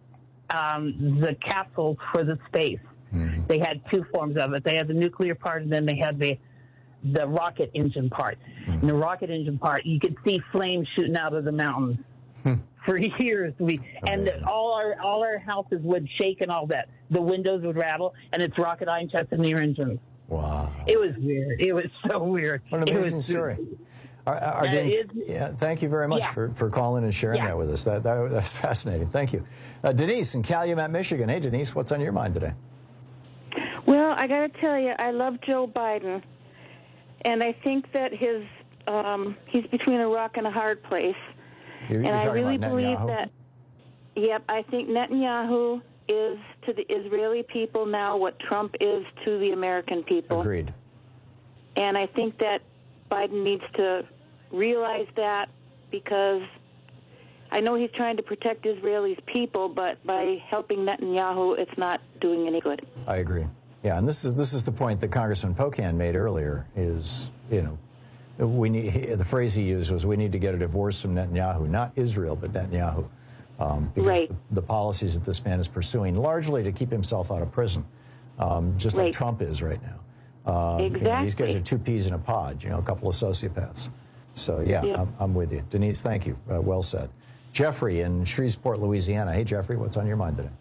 um, the capsules for the space. Mm-hmm. They had two forms of it. They had the nuclear part, and then they had the the rocket engine part. Mm-hmm. And the rocket engine part, you could see flames shooting out of the mountains. For years, we and all our all our houses would shake and all that. The windows would rattle, and it's rocket iron chest in your engines. Wow. It was weird. It was so weird. What an It amazing was- story. Our, our, Uh, Dan- it's- yeah, thank you very much Yeah. for, for calling and sharing Yeah. that with us. That, that That's fascinating. Thank you. Uh, Denise in Calumet, Michigan. Hey, Denise, what's on your mind today? Well, I got to tell you, I love Joe Biden, and I think that his um, he's between a rock and a hard place. You're, and you're I talking really about believe Netanyahu? that. Yep, I think Netanyahu is to the Israeli people now what Trump is to the American people. Agreed. And I think that Biden needs to realize that, because I know he's trying to protect Israelis' people, but by helping Netanyahu, it's not doing any good. I agree. Yeah, and this is this is the point that Congressman Pocan made earlier. Is you know, we need he, the phrase he used was we need to get a divorce from Netanyahu, not Israel, but Netanyahu, um, because Right. the, the policies that this man is pursuing, largely to keep himself out of prison, um, just like Right. Trump is right now. Um, you know, these guys Exactly. are two peas in a pod. You know, a couple of sociopaths. So yeah, Yeah. I'm, I'm with you, Denise. Thank you. Uh, well said. Jeffrey in Shreveport, Louisiana. Hey, Jeffrey, what's on your mind today?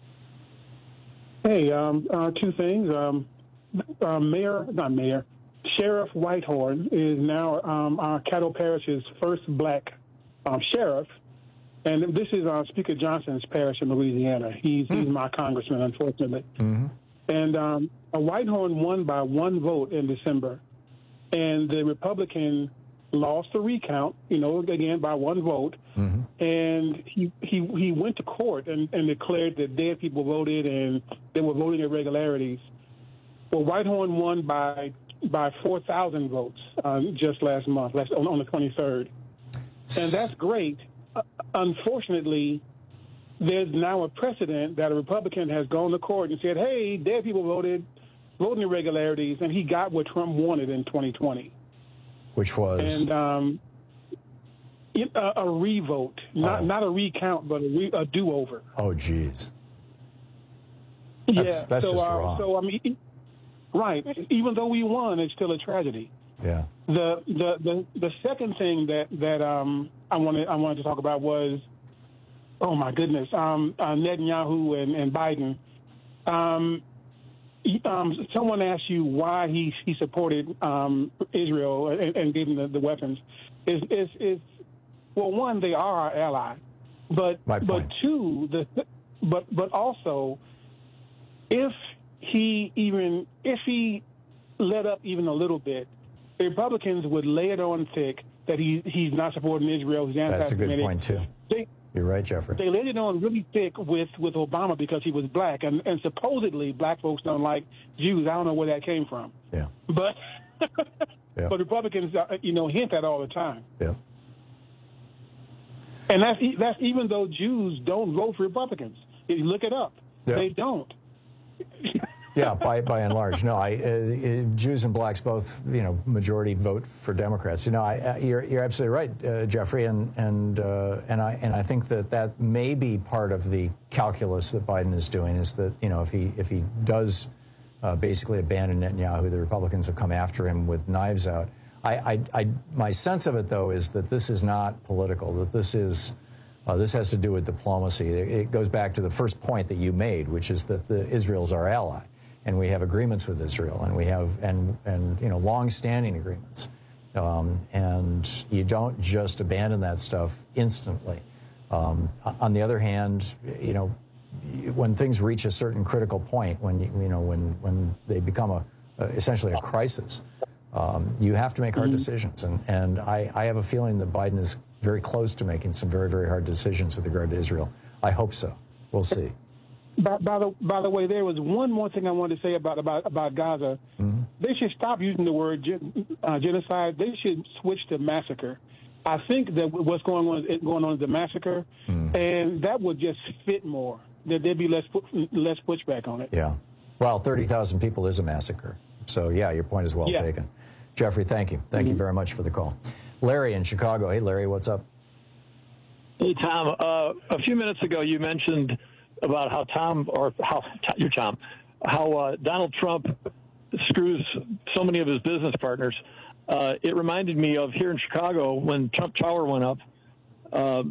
Hey, um, uh, two things. Um, uh, Mayor, not Mayor, Sheriff Whitehorn is now um, our Caddo Parish's first black um, sheriff. And this is uh, Speaker Johnson's parish in Louisiana. He's, he's my congressman, unfortunately. Mm-hmm. And um, uh, Whitehorn won by one vote in December. And the Republican lost the recount, you know, again, by one vote. Mm-hmm. And he, he he went to court and, and declared that dead people voted and they were voting irregularities. Well, Whitehorn won by by four thousand votes uh, just last month, last, on, on the twenty-third. And that's great. Uh, unfortunately, there's now a precedent that a Republican has gone to court and said, hey, dead people voted, voting irregularities, and he got what Trump wanted in twenty twenty. Which was? And um, it, a, a revote, not Oh. not a recount, but a, re, a do-over. Oh, geez. Yeah, That's- that's so, just uh, wrong. So I mean, e- right. Even though we won, it's still a tragedy. Yeah. The the the, the second thing that that um, I wanted I wanted to talk about was, oh my goodness, um, uh, Netanyahu and, and Biden. Um, he- um, someone asked you why he he supported um, Israel and, and gave them the, the weapons. Is is is well, one, they are our ally, but My but point. two, the but but also, if he even if he let up even a little bit, the Republicans would lay it on thick that he he's not supporting Israel. He's That's a good anti-Semitic. point, too. They, You're right, Jeffrey. they laid it on really thick with, with Obama because he was black, and, and supposedly black folks don't like Jews. I don't know where that came from. Yeah. But Yeah. but Republicans, uh, you know, hint at all the time. Yeah. And that's e- that's even though Jews don't vote for Republicans. If you look it up, Yeah. they don't. Yeah, by by and large, no. I uh, uh, Jews and blacks both, you know, majority vote for Democrats. You know, I, uh, you're you're absolutely right, uh, Jeffrey, and and uh, and I and I think that that may be part of the calculus that Biden is doing. Is that, you know, if he if he does uh, basically abandon Netanyahu, the Republicans will come after him with knives out. I, I, I my sense of it, though, is that this is not political. That this is. Uh, this has to do with diplomacy. It, it goes back to the first point that you made, which is that the, Israel's our ally, and we have agreements with Israel, and we have and and you know long-standing agreements, um, and you don't just abandon that stuff instantly. Um, on the other hand, you know, when things reach a certain critical point, when you, you know when when they become a, a essentially a crisis, um, you have to make hard Mhm. decisions, and and I, I have a feeling that Biden is very close to making some very, very hard decisions with regard to Israel. I hope so. We'll see. By, by the by the way, there was one more thing I wanted to say about about about Gaza. Mm-hmm. They should stop using the word gen, uh, genocide. They should switch to massacre. I think that what's going on is going on is the massacre, Mm. and that would just fit more. That there'd be less pu- less pushback on it. Yeah. Well, thirty thousand people is a massacre. So, yeah, your point is well Yeah. taken. Jeffrey, thank you. Thank you very much for the call. Larry in Chicago. Hey, Larry, what's up? Hey, Tom. Uh, a few minutes ago, you mentioned about how Tom, or how you're Tom, how uh, Donald Trump screws so many of his business partners. Uh, it reminded me of here in Chicago when Trump Tower went up. Uh,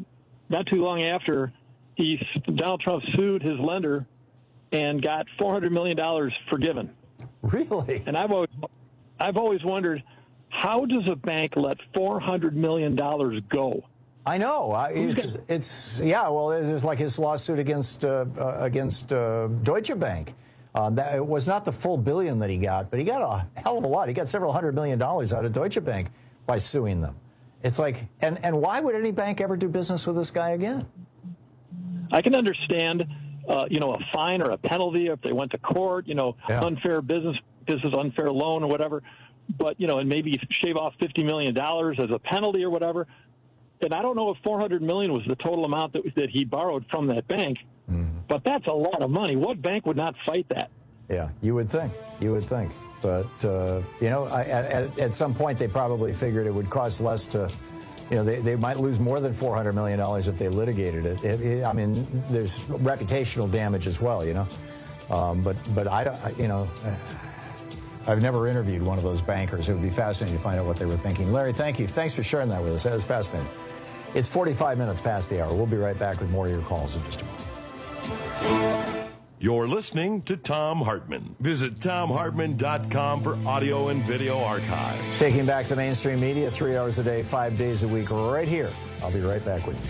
not too long after, he Donald Trump sued his lender and got four hundred million dollars forgiven. Really? And I've always, I've always wondered, how does a bank let four hundred million dollars go? I know. I, it's, it's yeah. Well, there's like his lawsuit against uh, uh, against uh, Deutsche Bank. Uh, that it was not the full billion that he got, but he got a hell of a lot. He got several hundred million dollars out of Deutsche Bank by suing them. It's like, and and why would any bank ever do business with this guy again? I can understand, uh, you know, a fine or a penalty if they went to court. You know, yeah. unfair business, business unfair loan or whatever. But you know, and maybe shave off fifty million dollars as a penalty or whatever. And I don't know if four hundred million dollars was the total amount that, that he borrowed from that bank, mm. but that's a lot of money. What bank would not fight that? Yeah, you would think. You would think. But, uh, you know, I, at, at some point they probably figured it would cost less to, you know, they, they might lose more than four hundred million dollars if they litigated it. It, it. I mean, there's reputational damage as well, you know. Um, but, but I don't, you know, I've never interviewed one of those bankers. It would be fascinating to find out what they were thinking. Larry, thank you. Thanks for sharing that with us. That was fascinating. It's forty-five minutes past the hour. We'll be right back with more of your calls in just a moment. You're listening to Thom Hartmann. Visit Thom Hartmann dot com for audio and video archives. Taking back the mainstream media three hours a day, five days a week, right here. I'll be right back with you.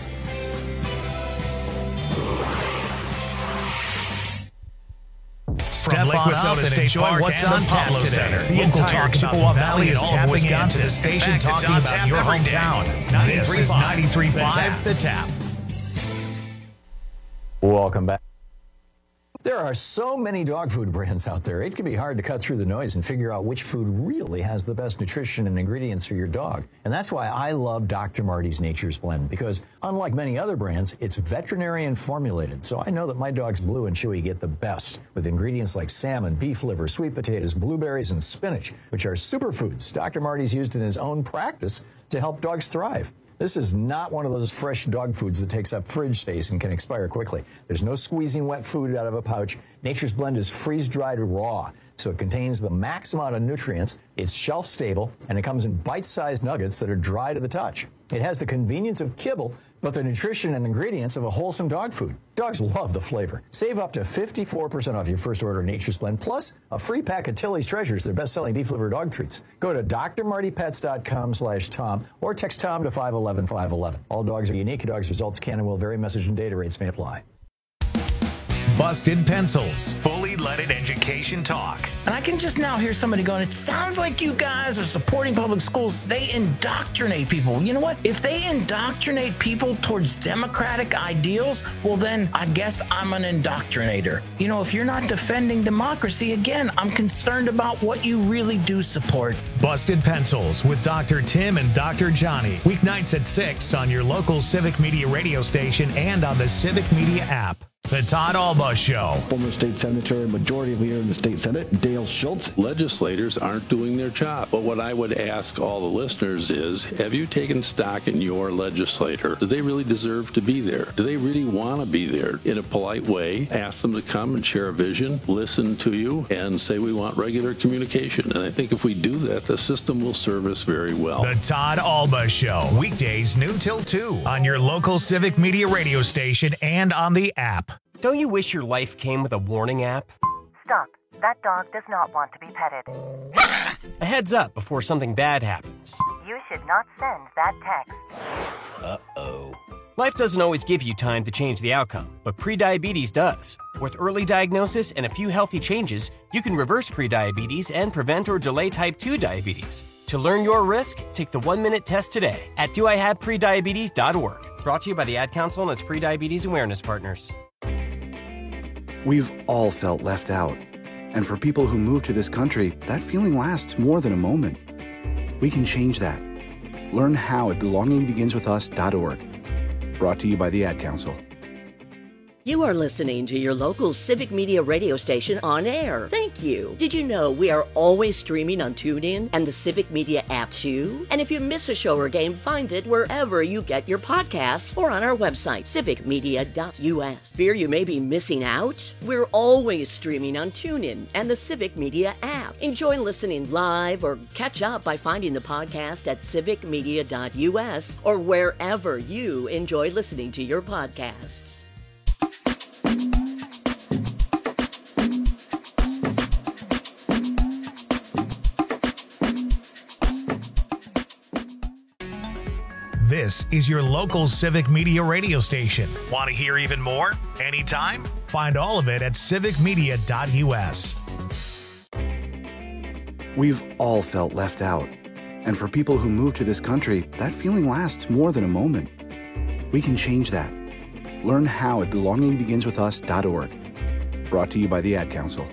Step on up and enjoy what's on tap today. The entire Chippewa Valley is tapping into the station talking about your hometown. This is ninety-three point five The Tap. Welcome back. There are so many dog food brands out there, it can be hard to cut through the noise and figure out which food really has the best nutrition and ingredients for your dog. And that's why I love Doctor Marty's Nature's Blend, because unlike many other brands, it's veterinarian formulated. So I know that my dogs Blue and Chewy get the best with ingredients like salmon, beef liver, sweet potatoes, blueberries, and spinach, which are superfoods Doctor Marty's used in his own practice to help dogs thrive. This is not one of those fresh dog foods that takes up fridge space and can expire quickly. There's no squeezing wet food out of a pouch. Nature's Blend is freeze-dried raw, so it contains the max amount of nutrients, it's shelf-stable, and it comes in bite-sized nuggets that are dry to the touch. It has the convenience of kibble, but the nutrition and ingredients of a wholesome dog food. Dogs love the flavor. Save up to fifty-four percent off your first order of Nature's Blend, plus a free pack of Tilly's Treasures, their best-selling beef liver dog treats. Go to D R Marty Pets dot com slash Tom or text Tom to five one one five one one. All dogs are unique. Dogs' results can and will vary. Message and data rates may apply. Busted Pencils, fully leaded education talk. And I can just now hear somebody going, it sounds like you guys are supporting public schools. They indoctrinate people. You know what? If they indoctrinate people towards democratic ideals, well, then I guess I'm an indoctrinator. You know, if you're not defending democracy, again, I'm concerned about what you really do support. Busted Pencils with Doctor Tim and Doctor Johnny. Weeknights at six on your local Civic Media radio station and on the Civic Media app. The Todd Alba Show. Former state senator and majority leader in the state Senate, Dale Schultz. Legislators aren't doing their job. But what I would ask all the listeners is, have you taken stock in your legislator? Do they really deserve to be there? Do they really want to be there? In a polite way, ask them to come and share a vision, listen to you, and say we want regular communication. And I think if we do that, the system will serve us very well. The Todd Alba Show. Weekdays noon till two on your local Civic Media radio station and on the app. Don't you wish your life came with a warning app? Stop. That dog does not want to be petted. A heads up before something bad happens. You should not send that text. Uh-oh. Life doesn't always give you time to change the outcome, but prediabetes does. With early diagnosis and a few healthy changes, you can reverse prediabetes and prevent or delay type two diabetes. To learn your risk, take the one-minute test today at do I have prediabetes dot org. Brought to you by the Ad Council and its Prediabetes Awareness Partners. We've all felt left out. And for people who move to this country, that feeling lasts more than a moment. We can change that. Learn how at belonging begins with us dot org. Brought to you by the Ad Council. You are listening to your local Civic Media radio station on air. Thank you. Did you know we are always streaming on TuneIn and the Civic Media app too? And if you miss a show or game, find it wherever you get your podcasts or on our website, civic media dot u s. Fear you may be missing out? We're always streaming on TuneIn and the Civic Media app. Enjoy listening live or catch up by finding the podcast at civic media dot u s or wherever you enjoy listening to your podcasts. This is your local Civic Media radio station. Want to hear even more? Anytime? Find all of it at civic media dot u s. We've all felt left out. And for people who move to this country, that feeling lasts more than a moment. We can change that. Learn how at belonging begins with us dot org. Brought to you by the Ad Council.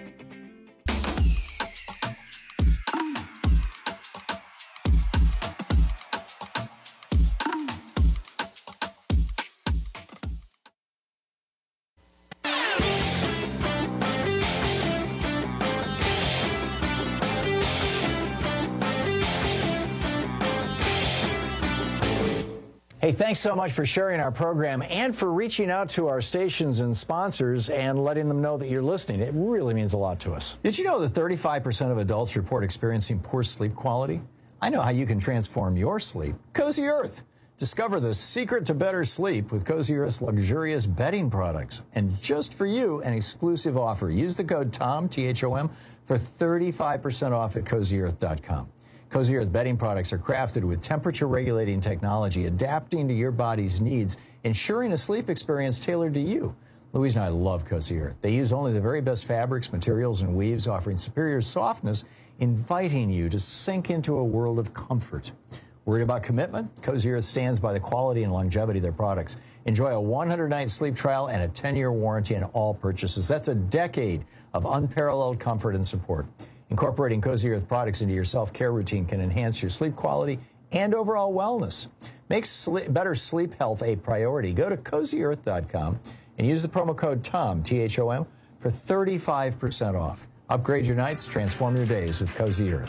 Hey, thanks so much for sharing our program and for reaching out to our stations and sponsors and letting them know that you're listening. It really means a lot to us. Did you know that thirty-five percent of adults report experiencing poor sleep quality? I know how you can transform your sleep. Cozy Earth. Discover the secret to better sleep with Cozy Earth's luxurious bedding products. And just for you, an exclusive offer. Use the code TOM, T H O M, for thirty-five percent off at cozy earth dot com. Cozy Earth bedding products are crafted with temperature-regulating technology, adapting to your body's needs, ensuring a sleep experience tailored to you. Louise and I love Cozy Earth. They use only the very best fabrics, materials, and weaves, offering superior softness, inviting you to sink into a world of comfort. Worried about commitment? Cozy Earth stands by the quality and longevity of their products. Enjoy a one hundred night sleep trial and a ten year warranty on all purchases. That's a decade of unparalleled comfort and support. Incorporating Cozy Earth products into your self-care routine can enhance your sleep quality and overall wellness. Make sleep, better sleep health a priority. Go to cozy earth dot com and use the promo code TOM, T H O M, for thirty-five percent off. Upgrade your nights, transform your days with Cozy Earth.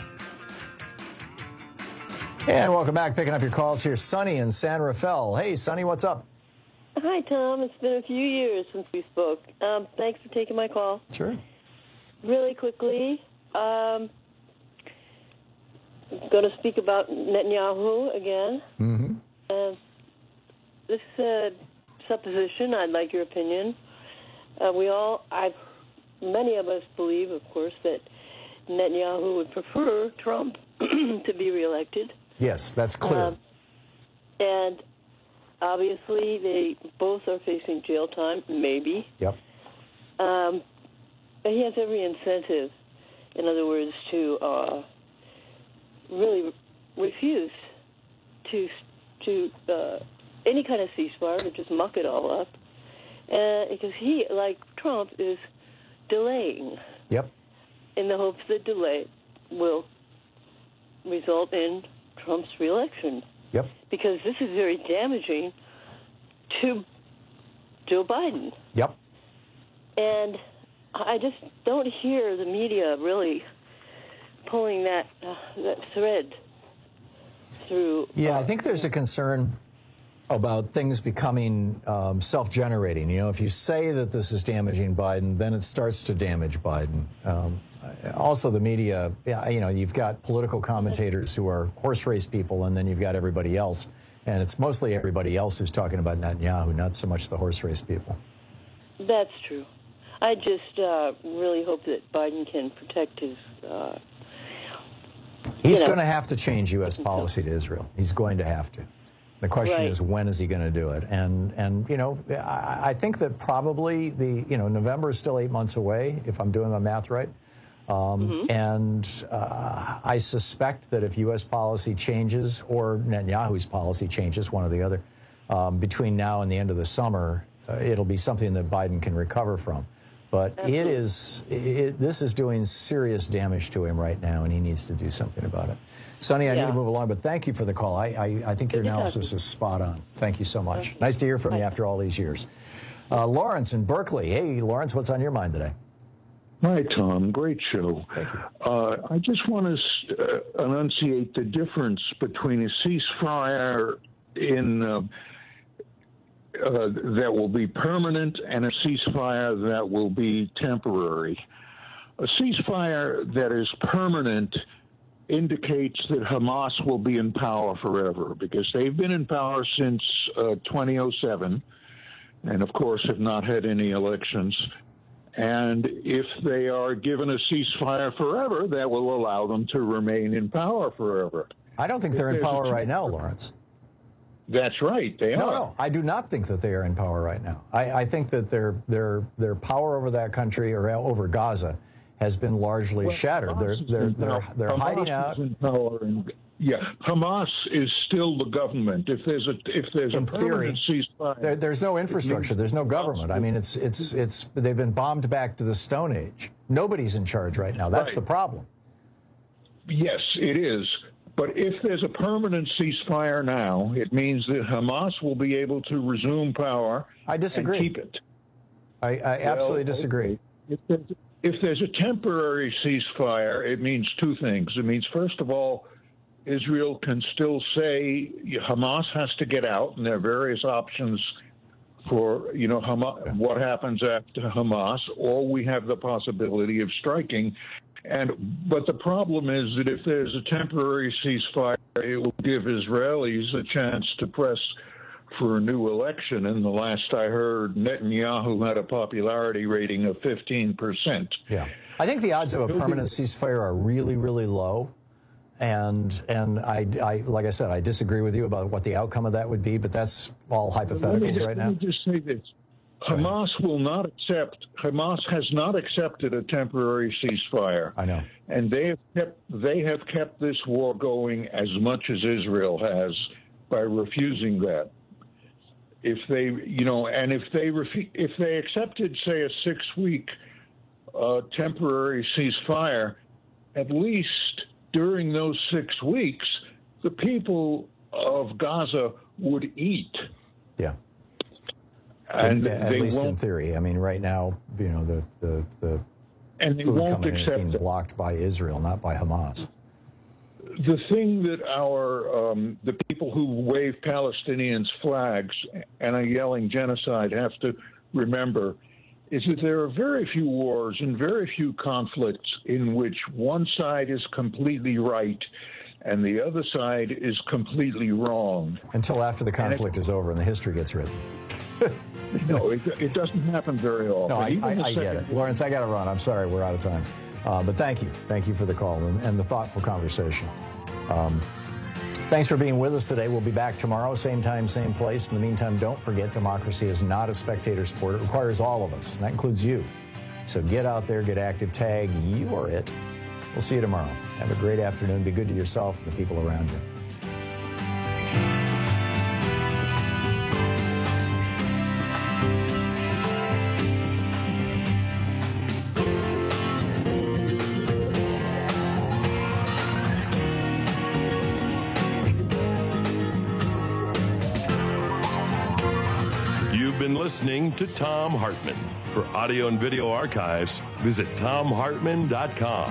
And welcome back. Picking up your calls here, Sonny in San Rafael. Hey, Sonny, what's up? Hi, Tom. It's been a few years since we spoke. Um, thanks for taking my call. Sure. Really quickly, um, I'm going to speak about Netanyahu again. Mm-hmm. Uh, this uh, supposition, I'd like your opinion. Uh, we all, I, many of us believe, of course, that Netanyahu would prefer Trump to be reelected. Yes, that's clear. Um, and obviously, they both are facing jail time, maybe. Yep. Um, but he has every incentive, in other words, to uh, really refuse to to uh, any kind of ceasefire, to just muck it all up, uh, because he, like Trump, is delaying. Yep. In the hopes that delay will result in Trump's reelection. Yep. Because this is very damaging to Joe Biden. Yep. And I just don't hear the media really pulling that uh, that thread through. Yeah, I think there's a concern about things becoming um, self-generating. You know, if you say that this is damaging Biden, then it starts to damage Biden. Um, also, the media, you know, you've got political commentators who are horse race people, and then you've got everybody else. And it's mostly everybody else who's talking about Netanyahu, not so much the horse race people. That's true. I just uh, really hope that Biden can protect his... Uh, He's you know. going to have to change U S policy to Israel. He's going to have to. The question Right. is, when is he going to do it? And, and you know, I, I think that probably the, you know, November is still eight months away, if I'm doing my math right. Um, Mm-hmm. And uh, I suspect that if U S policy changes, or Netanyahu's policy changes, one or the other, um, between now and the end of the summer, uh, it'll be something that Biden can recover from. But Absolutely. it is, it, this is doing serious damage to him right now, and he needs to do something about it. Sonny, I Yeah. need to move along, but thank you for the call. I, I, I think your Good to talk analysis to you. is spot on. Thank you so much. Nice to hear from you after all these years. Uh, Lawrence in Berkeley. Hey, Lawrence, what's on your mind today? Hi, Tom. Great show. Thank you. Uh, I just want to uh, enunciate the difference between a ceasefire in uh, uh, that will be permanent and a ceasefire that will be temporary. A ceasefire that is permanent indicates that Hamas will be in power forever, because they've been in power since uh, twenty oh seven, and of course have not had any elections. And if they are given a ceasefire forever, that will allow them to remain in power forever. I don't think they're in power right now, Lawrence. That's right, they no, are. No, I do not think that they are in power right now. I, I think that their their their power over that country, or over Gaza, has been largely well, shattered. Hamas they're they're they're, they're Hamas hiding out. Is in power and, yeah, Hamas is still the government. If there's a if there's in a permanent theory, ceasefire, there, there's no infrastructure. There's no government. I mean, it's it's it's they've been bombed back to the Stone Age. Nobody's in charge right now. That's right. the problem. Yes, it is. But if there's a permanent ceasefire now, it means that Hamas will be able to resume power. I disagree. And keep it. I, I absolutely well, disagree. If there's, if there's a temporary ceasefire, it means two things. It means, first of all, Israel can still say Hamas has to get out, and there are various options for, you know, Hamas, what happens after Hamas, or we have the possibility of striking. And but the problem is that if there's a temporary ceasefire, it will give Israelis a chance to press for a new election. And the last I heard, Netanyahu had a popularity rating of fifteen percent. Yeah. I think the odds of a permanent ceasefire are really, really low. And and I, I like I said, I disagree with you about what the outcome of that would be, but that's all hypotheticals just, right now. Let me just say this. Hamas will not accept, Hamas has not accepted a temporary ceasefire. I know. And they have kept, they have kept this war going as much as Israel has by refusing that. If they, you know, and if they refu- if they accepted, say, a six-week uh, temporary ceasefire, at least during those six weeks, the people of Gaza would eat. Yeah. And at they least in won't, theory. I mean, right now, you know, the the, the and they food won't coming in is accept being it. blocked by Israel, not by Hamas. The thing that our um, the people who wave Palestinians' flags and are yelling genocide have to remember is that there are very few wars and very few conflicts in which one side is completely right and the other side is completely wrong. Until after the conflict it, is over and the history gets written. No, it, it doesn't happen very often. No, I, Even I, I get it. Lawrence, I got to run. I'm sorry, we're out of time. Uh, but thank you. Thank you for the call and, and the thoughtful conversation. Um, thanks for being with us today. We'll be back tomorrow, same time, same place. In the meantime, don't forget, democracy is not a spectator sport. It requires all of us, and that includes you. So get out there, get active, tag, you are it. We'll see you tomorrow. Have a great afternoon. Be good to yourself and the people around you. You've been listening to Thom Hartmann. For audio and video archives, visit thom hartmann dot com.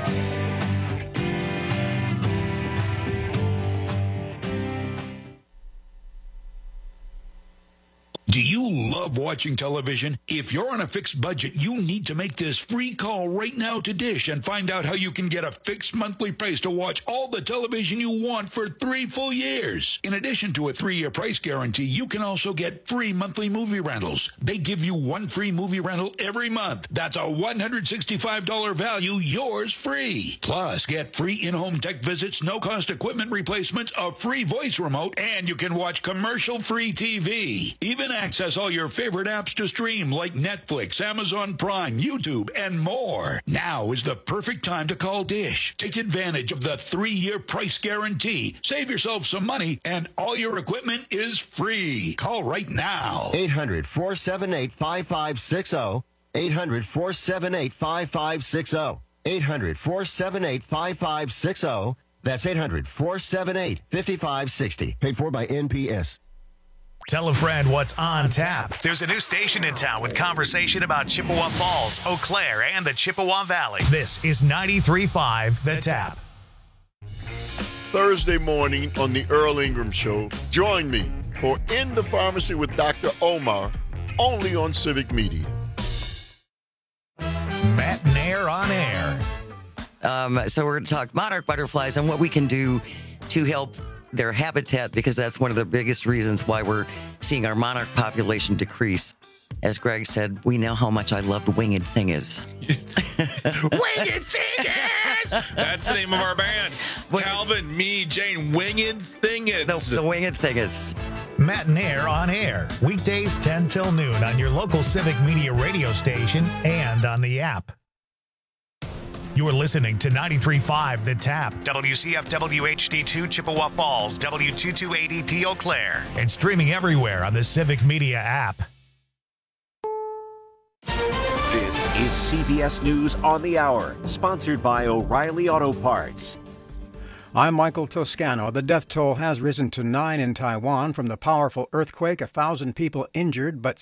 Do you love watching television? If you're on a fixed budget, you need to make this free call right now to Dish and find out how you can get a fixed monthly price to watch all the television you want for three full years. In addition to a three-year price guarantee, you can also get free monthly movie rentals. They give you one free movie rental every month. That's a one hundred sixty-five dollars value, yours free. Plus, get free in-home tech visits, no-cost equipment replacements, a free voice remote, and you can watch commercial-free T V. Even access all your favorite apps to stream like Netflix, Amazon Prime, YouTube, and more. Now is the perfect time to call Dish. Take advantage of the three-year price guarantee. Save yourself some money, and all your equipment is free. Call right now. eight hundred, four seven eight, five five six zero. eight hundred, four seven eight, five five six zero. eight hundred, four seven eight, five five six zero. That's eight hundred, four seven eight, five five six zero. Paid for by N P S. Tell a friend what's on tap. There's a new station in town with conversation about Chippewa Falls, Eau Claire, and the Chippewa Valley. This is ninety-three point five The Tap. Thursday morning on the Earl Ingram Show, join me for In the Pharmacy with Doctor Omar, only on Civic Media. Matt Nair on air. Um, so we're going to talk monarch butterflies and what we can do to help their habitat, because that's one of the biggest reasons why we're seeing our monarch population decrease. As Greg said, we know how much I loved Winged Thingers. Winged Thingers! That's the name of our band. Calvin, me, Jane, Winged Thingers. The, the Winged Thingers. Matt Nair on air. Weekdays ten till noon on your local Civic Media radio station and on the app. You're listening to ninety-three point five The Tap, W C F W H D two Chippewa Falls, W two two eight E P Eau Claire, and streaming everywhere on the Civic Media app. This is C B S News on the Hour, sponsored by O'Reilly Auto Parts. I'm Michael Toscano. The death toll has risen to nine in Taiwan from the powerful earthquake. A thousand people injured, but